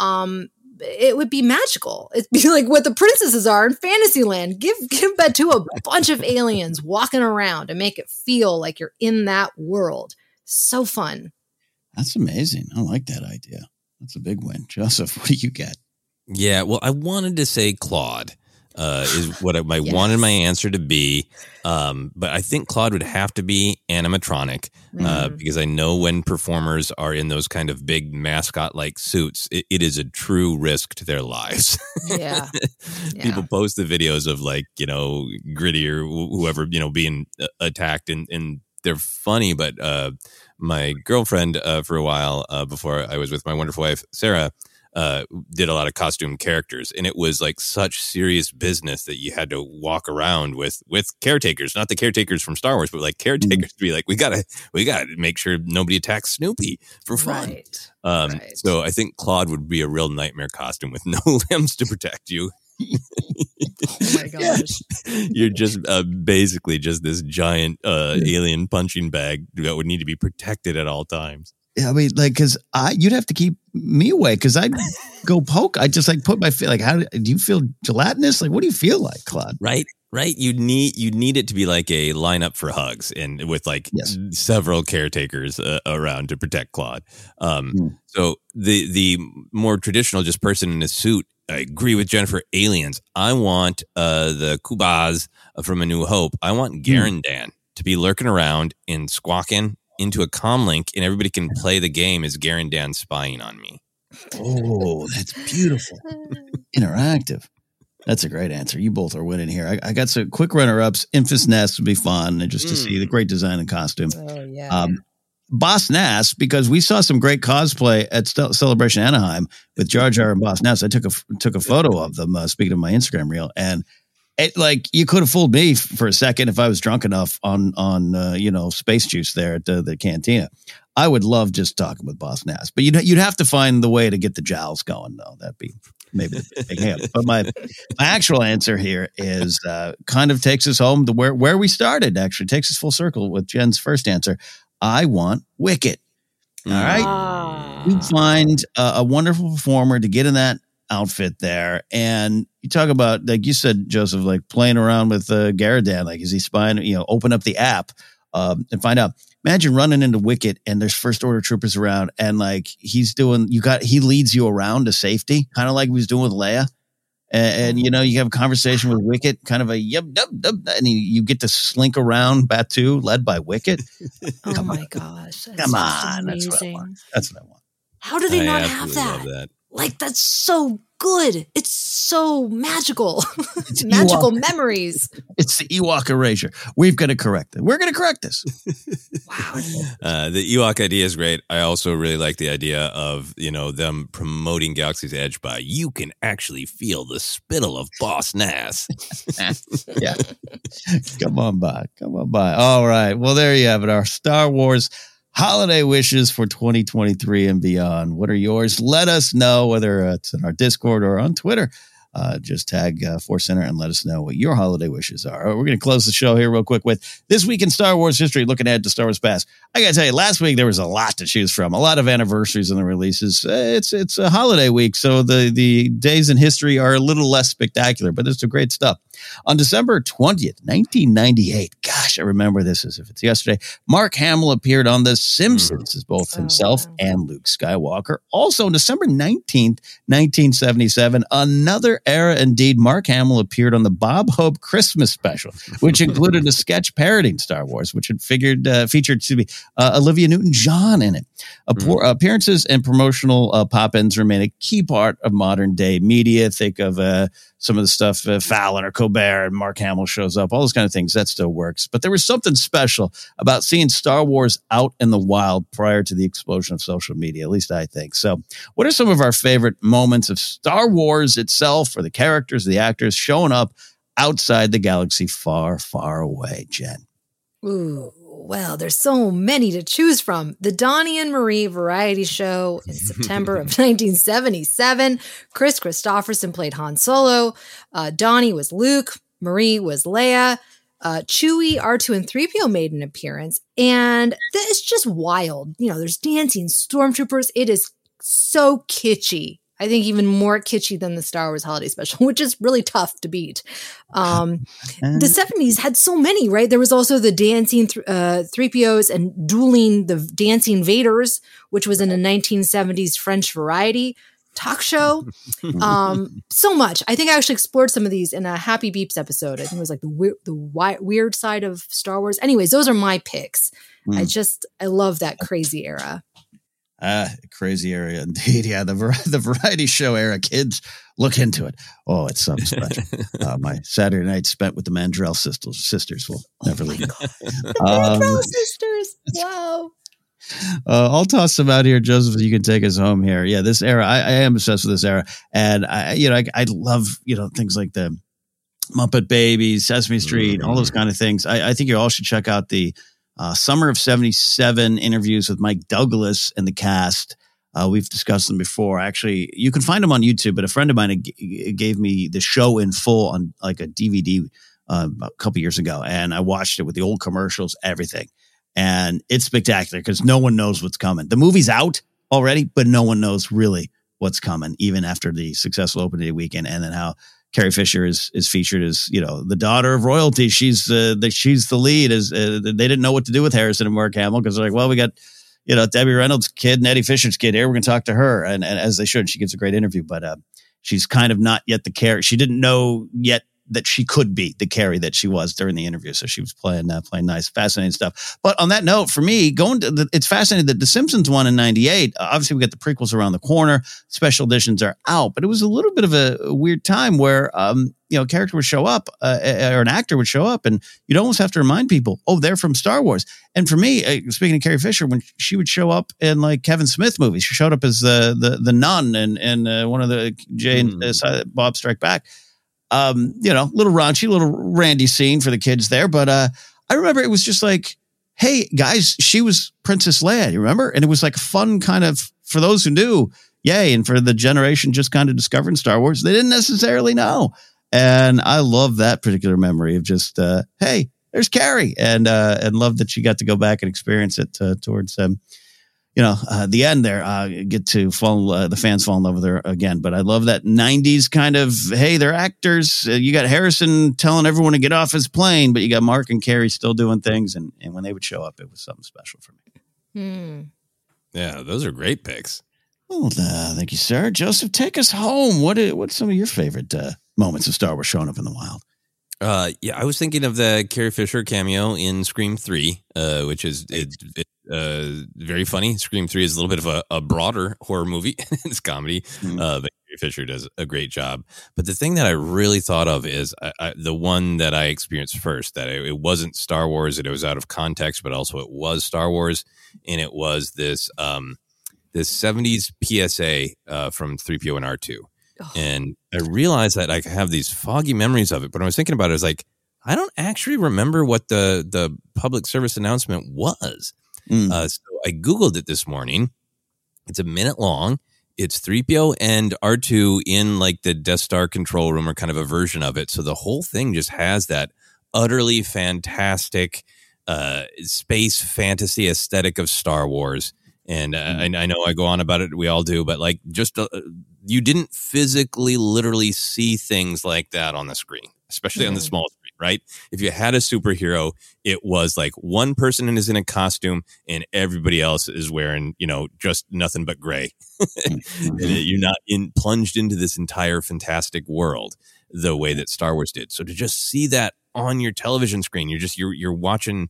It would be magical. It'd be like what the princesses are in Fantasyland. Give Batuu a bunch of aliens walking around and make it feel like you're in that world. So fun. That's amazing. I like that idea. That's a big win. Joseph, what do you get? Yeah, well, I wanted to say Claude is what I wanted my answer to be. But I think Claude would have to be animatronic because I know when performers are in those kind of big mascot-like suits, it is a true risk to their lives. Yeah. People post the videos of Gritty or whoever, being attacked and they're funny, but my girlfriend for a while before I was with my wonderful wife, Sarah, did a lot of costume characters, and it was like such serious business that you had to walk around with caretakers, not the caretakers from Star Wars, but like caretakers to be like, we gotta make sure nobody attacks Snoopy for fun. Right. So I think Claude would be a real nightmare costume with no limbs to protect you. Oh my gosh. You're just basically just this giant alien punching bag that would need to be protected at all times. Yeah, I mean, because you'd have to keep me away because I'd go poke. I just put my feet. How do you feel? Gelatinous? What do you feel like, Claude? Right. You'd need it to be like a lineup for hugs and with several caretakers around to protect Claude. So the more traditional just person in a suit. I agree with Jennifer. Aliens. I want the Kubas from A New Hope. I want Garandan to be lurking around and squawking into a comm link, and everybody can play the game as Garandan spying on me. Oh, that's beautiful. Interactive. That's a great answer. You both are winning here. I got some quick runner-ups. Infus Nest would be fun, and just to see the great design and costume. Oh, yeah. Boss Nass, because we saw some great cosplay at Celebration Anaheim with Jar Jar and Boss Nass. I took a photo of them, speaking of my Instagram reel, and it you could have fooled me for a second if I was drunk enough on space juice there at the cantina. I would love just talking with Boss Nass, but you'd have to find the way to get the jowls going though. That'd be maybe a big hint. But my actual answer here is kind of takes us home to where we started. Actually, takes us full circle with Jen's first answer. I want Wicket. All right. You find a wonderful performer to get in that outfit there. And you talk about, like you said, Joseph, playing around with Garandan. Is he spying, open up the app. and find out. Imagine running into Wicket and there's First Order troopers around, and like he leads you around to safety, kind of like he was doing with Leia. And you know, you have a conversation with Wicket, kind of a yep, and you get to slink around Batu, led by Wicket. Oh my gosh. Come on. That's what I want. How do they not have that? Like, that's so good. It's so magical. It's magical memories. It's the Ewok erasure. We've got to correct it. We're going to correct this. Wow. The Ewok idea is great. I also really like the idea of, you know, them promoting Galaxy's Edge by you can actually feel the spittle of Boss Nass. Yeah. Come on by. All right. Well, there you have it. Our Star Wars holiday wishes for 2023 and beyond. What are yours? Let us know, whether it's in our Discord or on Twitter. Just tag Force Center and let us know what your holiday wishes are. We're going to close the show here real quick with This Week in Star Wars History, looking ahead to Star Wars Past. I got to tell you, last week there was a lot to choose from, a lot of anniversaries and the releases. It's a holiday week, so the days in history are a little less spectacular, but it's great stuff. On December 20th, 1998, gosh, I remember this as if it's yesterday, Mark Hamill appeared on The Simpsons as both himself and Luke Skywalker. Also, on December 19th, 1977, another era indeed, Mark Hamill appeared on the Bob Hope Christmas special, which included a sketch parodying Star Wars, which had featured Olivia Newton-John in it. Appearances and promotional pop-ins remain a key part of modern day media. Think of some of the stuff, Fallon or Colbert, and Mark Hamill shows up, all those kind of things. That still works. But there was something special about seeing Star Wars out in the wild prior to the explosion of social media, at least I think. So what are some of our favorite moments of Star Wars itself, or the characters, the actors showing up outside the galaxy far, far away, Jen? Ooh, well, there's so many to choose from. The Donnie and Marie variety show in September of 1977. Chris Christopherson played Han Solo. Donnie was Luke. Marie was Leia. Chewie, R2, and 3PO made an appearance. And it's just wild. You know, there's dancing stormtroopers. It is so kitschy. I think even more kitschy than the Star Wars Holiday Special, which is really tough to beat. The 70s had so many, right? There was also the dancing 3POs and dueling the dancing Vaders, which was in a 1970s French variety talk show. So much. I think I actually explored some of these in a Happy Beeps episode. I think it was like the weird side of Star Wars. Anyways, those are my picks. I love that crazy era. Crazy area indeed. Yeah, the variety show era. Kids, look into it. Oh, it's something special. My Saturday night spent with the Mandrell sisters will never leave. The Mandrell sisters. Wow. I'll toss them out here, Joseph. You can take us home here. Yeah, this era. I am obsessed with this era, and I love things like the Muppet Babies, Sesame Street, all those kind of things. I think you all should check out the Summer of 77 interviews with Mike Douglas and the cast. We've discussed them before. Actually, you can find them on YouTube, but a friend of mine gave me the show in full on like a DVD a couple years ago, and I watched it with the old commercials, everything. And it's spectacular because no one knows what's coming. The movie's out already, but no one knows really what's coming, even after the successful opening day weekend, and then how Carrie Fisher is featured as, the daughter of royalty. She's the lead. They didn't know what to do with Harrison and Mark Hamill because they're like, well, we got, Debbie Reynolds' kid and Eddie Fisher's kid here. We're going to talk to her. And as they should, she gives a great interview, but she's kind of not yet the Carrie. She didn't know yet that she could be the Carrie that she was during the interview. So she was playing nice, fascinating stuff. But on that note, for me, it's fascinating that The Simpsons won in 98. Obviously, we got the prequels around the corner. Special editions are out. But it was a little bit of a weird time where, a character would show up or an actor would show up, and you'd almost have to remind people, oh, they're from Star Wars. And for me, speaking of Carrie Fisher, when she would show up in like Kevin Smith movies, she showed up as the nun in one of the Jay and Bob Strike Back. Little raunchy, little randy scene for the kids there. But I remember it was just like, hey, guys, she was Princess Leia, you remember? And it was like fun kind of, for those who knew, yay. And for the generation just kind of discovering Star Wars, they didn't necessarily know. And I love that particular memory of just, hey, there's Carrie. And love that she got to go back and experience it towards the end there, get to fall, the fans fall in love with her again. But I love that 90s kind of, hey, they're actors. You got Harrison telling everyone to get off his plane, but you got Mark and Carrie still doing things. And when they would show up, it was something special for me. Yeah, those are great picks. Well, thank you, sir. Joseph, take us home. What's some of your favorite moments of Star Wars showing up in the wild? Yeah, I was thinking of the Carrie Fisher cameo in Scream 3, which is very funny. Scream 3 is a little bit of a broader horror movie. It's comedy, but Carrie Fisher does a great job. But the thing that I really thought of is the one that I experienced first, that it wasn't Star Wars, that it was out of context, but also it was Star Wars, and it was this 70s PSA from 3PO and R2. And I realized that I have these foggy memories of it, but when I was thinking about it, I was like, I don't actually remember what the public service announcement was. So I Googled it this morning. It's a minute long. It's 3PO and R2 in like the Death Star control room, or kind of a version of it. So the whole thing just has that utterly fantastic space fantasy aesthetic of Star Wars. And I know I go on about it. We all do. But like just you didn't physically, literally see things like that on the screen, especially on the small screen, right? If you had a superhero, it was like one person is in a costume and everybody else is wearing, just nothing but gray. And you're not plunged into this entire fantastic world the way that Star Wars did. So to just see that on your television screen, you're watching,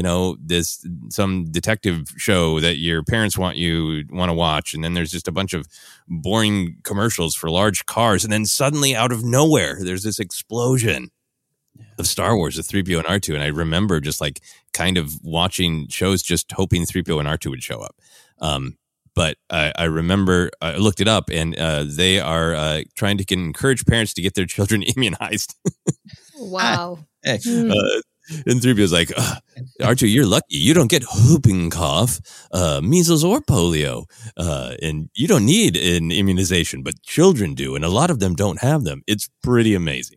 some detective show that your parents want to watch, and then there's just a bunch of boring commercials for large cars, and then suddenly out of nowhere there's this explosion of Star Wars with 3PO and R2. And I remember just like kind of watching shows just hoping 3PO and R2 would show up. But I remember I looked it up, and they are trying to encourage parents to get their children immunized. Wow. And 3PO's like, R2, you're lucky. You don't get whooping cough, measles, or polio. And you don't need an immunization, but children do. And a lot of them don't have them. It's pretty amazing.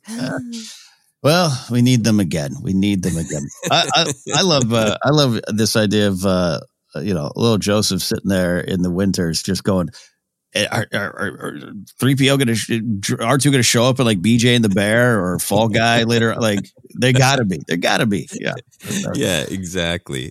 Well, we need them again. I love this idea of, little Joseph sitting there in the winters just going, are 3PO R2 going to show up at like BJ and the Bear or Fall Guy later? Like they gotta be. Yeah. Yeah, exactly.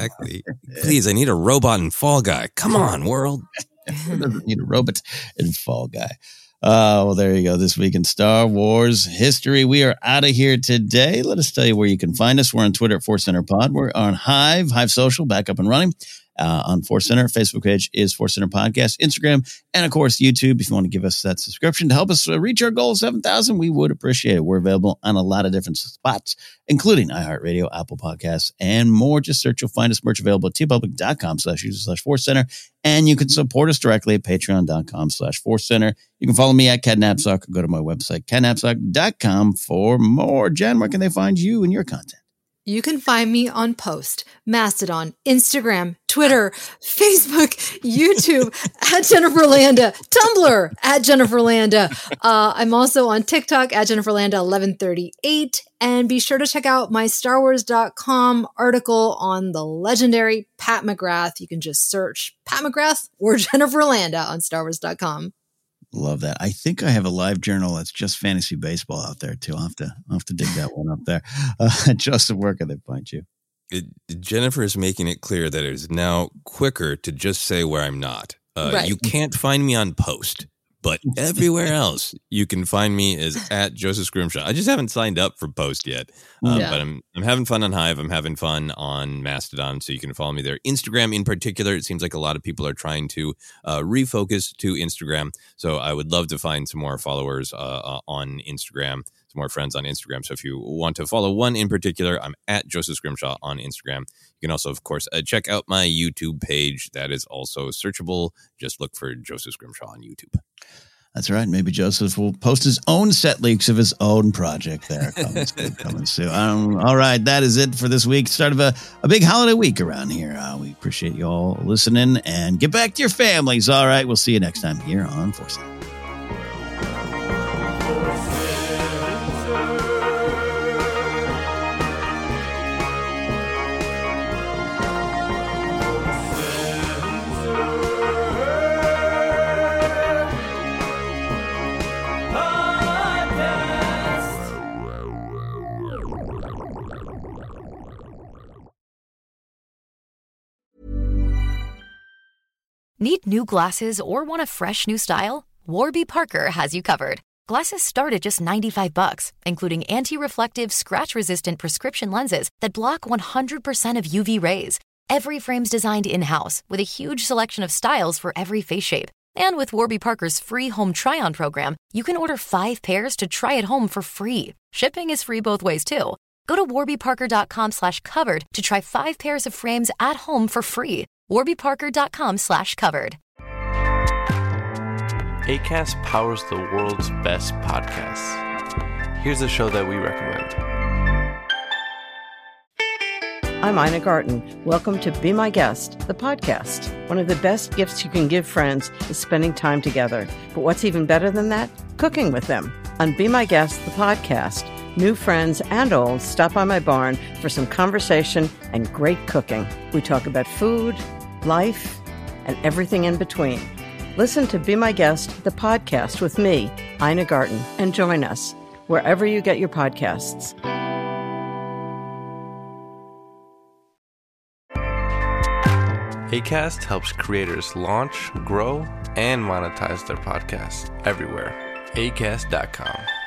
Please, I need a robot and Fall Guy. Come on, world. Doesn't need a robot and Fall Guy. Well, there you go. This week in Star Wars history. We are out of here today. Let us tell you where you can find us. We're on Twitter at Force Center Pod. We're on Hive Social, back up and running. On Force Center, Facebook page is Force Center Podcast, Instagram, and of course YouTube. If you want to give us that subscription to help us reach our goal of 7,000, we would appreciate it. We're available on a lot of different spots, including iHeartRadio, Apple Podcasts, and more. Just search, you'll find us. Merch available at tpublic.com/user/Force Center, and you can support us directly at patreon.com/Force Center. You can follow me at Cat Knapsack or go to my website, catnapsack.com for more. Jen, where can they find you and your content? You can find me on Post, Mastodon, Instagram, Twitter, Facebook, YouTube, at Jennifer Landa, Tumblr, at Jennifer Landa. I'm also on TikTok, at Jennifer Landa 1138. And be sure to check out my StarWars.com article on the legendary Pat McGrath. You can just search Pat McGrath or Jennifer Landa on StarWars.com. Love that. I think I have a live journal that's just fantasy baseball out there too. I'll have to dig that one up there. Joseph, where can they find you? Jennifer is making it clear that it is now quicker to just say where I'm not. Right. You can't find me on Post, but everywhere else you can find me is at Joseph Scrimshaw. I just haven't signed up for Post yet, but I'm having fun on Hive. I'm having fun on Mastodon, so you can follow me there. Instagram in particular, it seems like a lot of people are trying to refocus to Instagram, so I would love to find some more followers on Instagram, some more friends on Instagram. So if you want to follow one in particular, I'm at Joseph Scrimshaw on Instagram. You can also, of course, check out my YouTube page. That is also searchable. Just look for Joseph Scrimshaw on YouTube. That's right. Maybe Joseph will post his own set leaks of his own project there. Coming soon. All right. That is it for this week. Start of a big holiday week around here. We appreciate you all listening, and get back to your families. All right. We'll see you next time here on Force Center. Need new glasses or want a fresh new style? Warby Parker has you covered. Glasses start at just $95, including anti-reflective, scratch-resistant prescription lenses that block 100% of UV rays. Every frame's designed in-house with a huge selection of styles for every face shape. And with Warby Parker's free home try-on program, you can order 5 pairs to try at home for free. Shipping is free both ways, too. Go to warbyparker.com/covered to try 5 pairs of frames at home for free. warbyparker.com/covered. Acast powers the world's best podcasts. Here's a show that we recommend. I'm Ina Garten. Welcome to Be My Guest, the podcast. One of the best gifts you can give friends is spending time together. But what's even better than that? Cooking with them. On Be My Guest, the podcast, new friends and old stop by my barn for some conversation and great cooking. We talk about food, life, and everything in between. Listen to Be My Guest, the podcast with me, Ina Garten, and join us wherever you get your podcasts. Acast helps creators launch, grow, and monetize their podcasts everywhere. Acast.com.